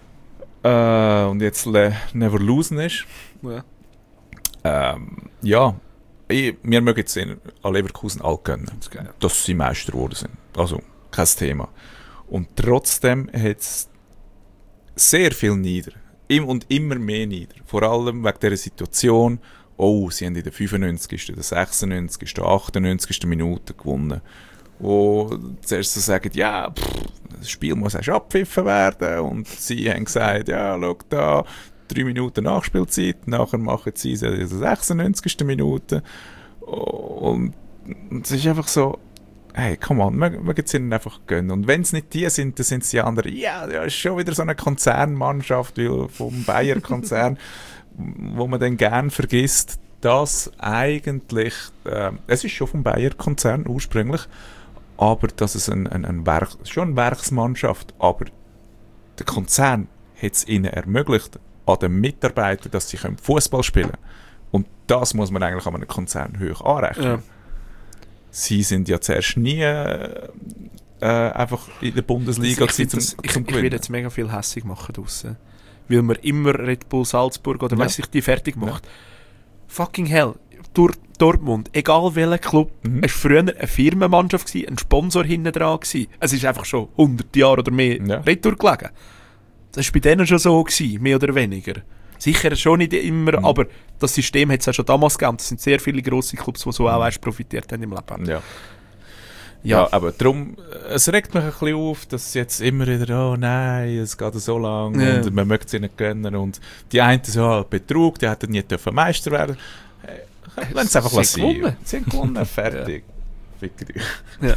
Äh, und jetzt Le Never Losen ist. Ja. Ähm, ja, ich, wir mögen jetzt an Leverkusen alle gönnen, Das ist geil. dass sie Meister geworden sind. Also, kein Thema. Und trotzdem hat es sehr viel nieder. Im und immer mehr nieder. Vor allem wegen dieser Situation, oh, sie haben in der fünfundneunzigsten, der sechsundneunzigsten, der achtundneunzigsten Minute gewonnen. Wo zuerst so sagen, ja, pff, das Spiel muss erst abgepfiffen werden. Und sie haben gesagt, ja, schau da, drei Minuten Nachspielzeit, nachher machen sie es in der sechsundneunzigsten Minute. Und es ist einfach so, hey, come on, wir mögen es ihnen einfach gönnen. Und wenn es nicht die sind, dann sind es die anderen. Ja, ja, ist schon wieder so eine Konzernmannschaft weil vom Bayer-Konzern, wo man dann gern vergisst, dass eigentlich, äh, es ist schon vom Bayer-Konzern ursprünglich, aber dass es ein, ein, ein Werk, schon eine Werksmannschaft, aber der Konzern hat es ihnen ermöglicht, an den Mitarbeitern, dass sie Fußball spielen können. Und das muss man eigentlich an einem Konzern hoch anrechnen. Ja. Sie sind ja zuerst nie äh, äh, einfach in der Bundesliga ich, gewesen, zum, zum, ich, zum ich Gewinnen. werde jetzt mega viel hässig machen draussen. Weil man immer Red Bull Salzburg oder Ja. weiss ich die fertig macht. Fucking hell. Dur Dortmund, egal welcher Club, Mhm. es war früher eine Firmenmannschaft, gewesen, ein Sponsor hinten dran. Gewesen. Es ist einfach schon hundert Jahre oder mehr Ja. retour gelegen. Das war bei denen schon so, gewesen, mehr oder weniger. Sicher schon nicht immer, Mhm. aber das System hat es auch schon damals gegeben. Es sind sehr viele grosse Clubs, die so auch erst profitiert haben im Leben. Ja. Ja. Ja, aber darum, äh, es regt mich ein bisschen auf, dass jetzt immer wieder, oh nein, es geht so lang Ja. und man möchte es ihnen gönnen und die einen so, oh, Betrug, die hätten nie dürfen Meister werden. Hey, lass es einfach Sie lassen. haben gewonnen. Sie haben gewonnen, fertig. Fick dich. Ja.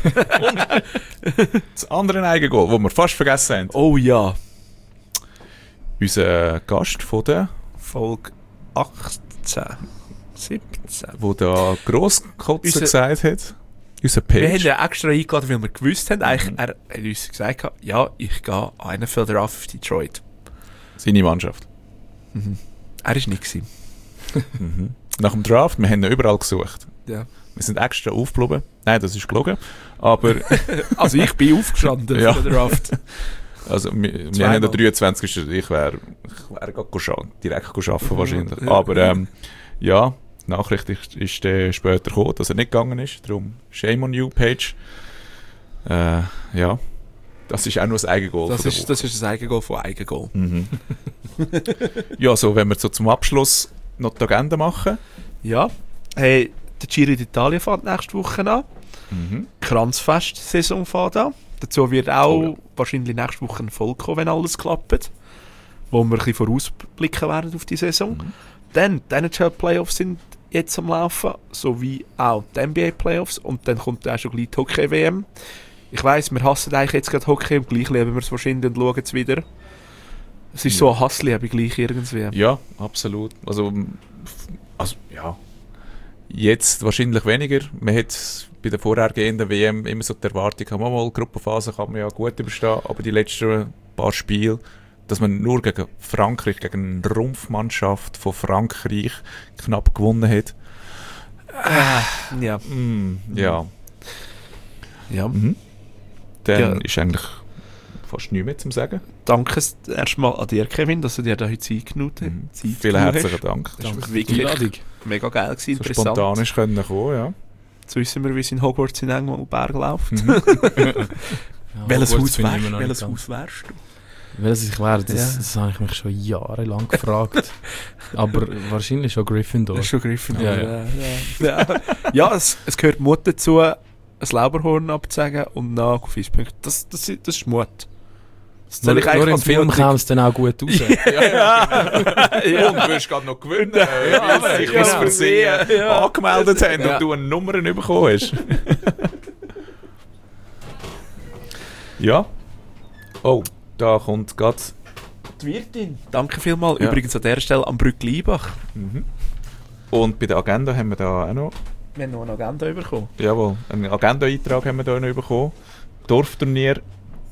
Und das andere Eigengoal, das wir fast vergessen haben. Oh ja. Unser Gast von der, Folge achtzehn, siebzehn. der da Grosskotze Unser- gesagt hat, unser Wir haben Page. ihn extra eingeladen, weil wir gewusst haben, eigentlich, Mhm. er hat uns gesagt, ja, ich gehe einen Felder auf Detroit. Seine Mannschaft. Er war nicht gewesen. Mhm. Nach dem Draft, wir haben ihn überall gesucht. Ja. Wir sind extra aufgeblieben. Nein, das ist gelogen. Aber Also ich bin aufgestanden Ja. für den Draft. also, wir, wir Zweimal. haben den dreiundzwanzigsten Ich wäre ich wär gerade scha- direkt arbeiten wahrscheinlich. Ja. Aber ähm, ja, die Nachricht ist, ist äh, später gekommen, dass er nicht gegangen ist. Darum shame on you, Page. Äh, ja, das ist auch nur das Eigengoal. Das von der ist, Woche. das ist ein Eigengoal von Eigengoal. Mhm. Ja, so, wenn wir so zum Abschluss noch die Agenda machen. Ja. Hey, der Giro d'Italia fährt nächste Woche an. Mhm. Kranzfest-Saison fährt an. Dazu wird auch Oh ja. wahrscheinlich nächste Woche ein Volk kommen, wenn alles klappt. Wo wir ein bisschen vorausblicken werden auf die Saison. Mhm. Dann, die N H L-Playoffs sind jetzt am Laufen, sowie auch die N B A-Playoffs. Und dann kommt auch schon gleich die Hockey-W M. Ich weiss, wir hassen eigentlich jetzt gerade Hockey, und gleich lieben wir es wahrscheinlich und schauen es wieder. Es ist Ja. so ein Hassliebe gleich irgendwie. Ja, absolut. Also, m, f- also ja. Jetzt wahrscheinlich weniger. Man hat bei der vorhergehenden W M immer so die Erwartung, gehabt, mal, mal Gruppenphase kann man ja gut überstehen, aber die letzten paar Spiele, dass man nur gegen Frankreich, gegen eine Rumpfmannschaft von Frankreich knapp gewonnen hat. Äh, ja. Mm, ja. ja. Mhm. Dann Ja. ist eigentlich fast nichts mehr zu sagen. Danke erstmal an dir, Kevin, dass du dir da heute Zeit genommen hast. Mhm. Zeit Vielen genommen herzlichen hast. Dank. Das Danke war für die wirklich Einladung. mega geil gewesen, So interessant. spontan ist können kommen, ja. Jetzt wissen wir, wie es in Hogwarts in Engelberg läuft. Mhm. Ja, Welches Hogwarts Haus bin ich wärst immer du? noch Welches nicht Haus wärst du? Welches ich wäre, das, Ja. das habe ich mich schon jahrelang gefragt. Aber wahrscheinlich schon Gryffindor. Das ist schon Gryffindor. Ja, Ja, ja. ja. ja es, es gehört Mut dazu, ein Lauberhorn abzusagen und nach Fisspunkt. Das, das, das ist Mut. Das Nur, zähle ich nur eigentlich im als Film mutig. kam es dann auch gut raus. Ja. Und du wirst gerade noch gewinnen, Ja, weil sie sich ja, aus Versehen ja. angemeldet haben Ja. und du eine Nummer nicht bekommen hast. Ja. Oh, da kommt gerade. Die Wirtin. Danke vielmals. Ja. Übrigens an dieser Stelle am Brück Liebach. Mhm. Und bei der Agenda haben wir da auch noch. Wir haben noch eine Agenda bekommen. Jawohl, einen Agenda-Eintrag haben wir da noch bekommen. Dorfturnier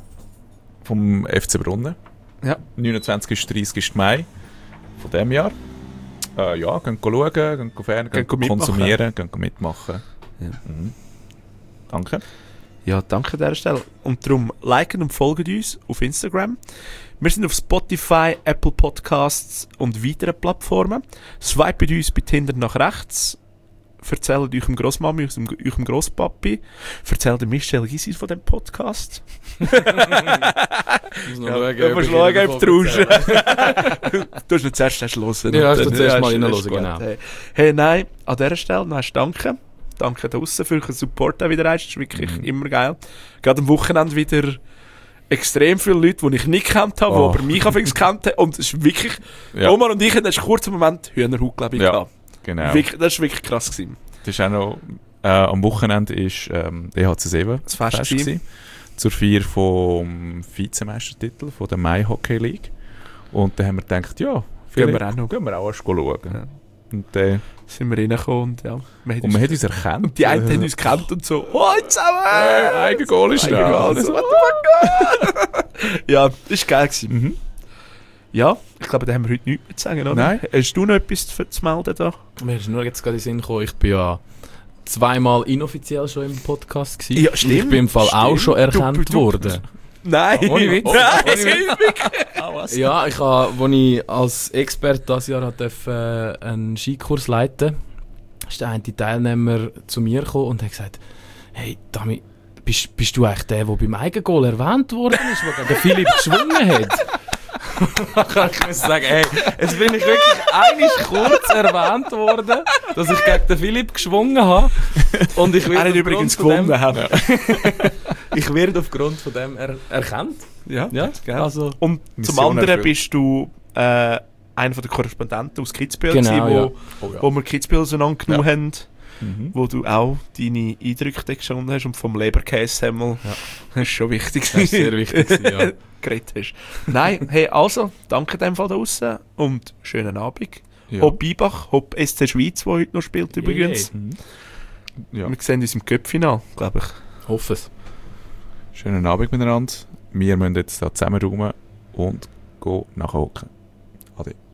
vom F C Brunnen. Ja. neunundzwanzigsten bis dreißigsten Mai von diesem Jahr. Äh, ja, gehen schauen, gehen fern, gehen Gehen mitmachen. konsumieren, gehen mitmachen. Ja. Mhm. Danke. Ja, danke an dieser Stelle. Und darum liken und folgen uns auf Instagram. Wir sind auf Spotify, Apple Podcasts und weiteren Plattformen. Swipet uns bei Tinder nach rechts. Erzählt eurem Grossmami, eurem, eurem Grosspapi. Erzählt der Michelle Gysi von dem Podcast. Ich muss noch Ja, schauen, du musst ich schauen, davon ob du erzähle. rauschen. Du hast nicht zuerst erst hören. Ja, Und hast du dann- zuerst mal ist- reinhören, ist gut. genau. Hey. hey, nein, an dieser Stelle noch hast du danke. Danke draussen für den Support auch wieder. Das ist wirklich Mhm. immer geil. Gerade am Wochenende wieder extrem viele Leute, die ich nicht gekannt habe, Oh. die aber mich anfangs gekannt haben. Und es ist wirklich... Ja. Roman und ich hatten einen kurzen Moment Hühnerhaut, glaube ich, Ja. gehabt. Genau. Wirklich, das war wirklich krass gewesen. Das ist auch noch, äh, am Wochenende ist ähm, E H C sieben Das Fest Fest gewesen. gewesen, zur Feier vom Vizemeistertitel von der Mai Hockey League. Und dann haben wir gedacht, ja, Gehen wir auch noch. Gehen wir auch erst schauen. Ja. Und, äh, Sind wir reingekommen und ja... Wir haben und man hat uns erkannt. und die einen haben uns gekannt und so... Oh, zusammen! Äh, Eigengoal ist da. Eigengoal, Also, so, what Ja, das war geil gewesen. Mhm. Ja, ich glaube, da haben wir heute nichts mehr zu sagen, oder? Nein. Hast du noch etwas zu, zu melden da? Mir ist nur jetzt gerade in den Sinn gekommen, ich bin ja zweimal inoffiziell schon im Podcast gewesen. Ja, stimmt, Und ich bin im Fall auch stimmt. schon erkannt Du- du- worden. Nein! Ohne Witz. Nein, Ohne Witz. Ah, was? Ja, ich habe, als ich als Experte dieses Jahr hat durfte, äh, einen Skikurs leiten, ist der eine Teilnehmer zu mir gekommen und hat gesagt, hey, Dami, bist, bist du eigentlich der, der beim Eigengoal erwähnt worden ist, der gegen Philipp geschwungen hat? Da kann ich mir sagen, hey, jetzt bin ich wirklich einmal kurz erwähnt worden, dass ich gegen den Philipp geschwungen habe. Und ich Er werde hat übrigens aufgrund von gewonnen. dem, ich werde aufgrund von dem er, erkannt. Ja. Ja, Gell? also... Und Mission zum anderen erfüllt. bist du äh, einer der Korrespondenten aus Kitzbühel, Genau, gewesen, ja. wo, Oh, ja. wo wir Kitzbühel auseinandergenommen haben, Mhm. wo du auch deine Eindrücke geschoben hast und vom Leberkässemmel. Ja. Das ist schon wichtig. Das ist sehr wichtig, gewesen, ja. geredet hast. Nein, hey, also, danke in dem Fall da draussen und schönen Abend. Ja. Hopp Bibach, Hopp S C Schweiz, der heute noch spielt übrigens. Mhm. Ja. Wir sehen uns im Cup-Final, glaube ich. Hoffe es. Schönen Abend miteinander. Wir müssen jetzt da zusammen rum und gehen nachher hocken. Ade.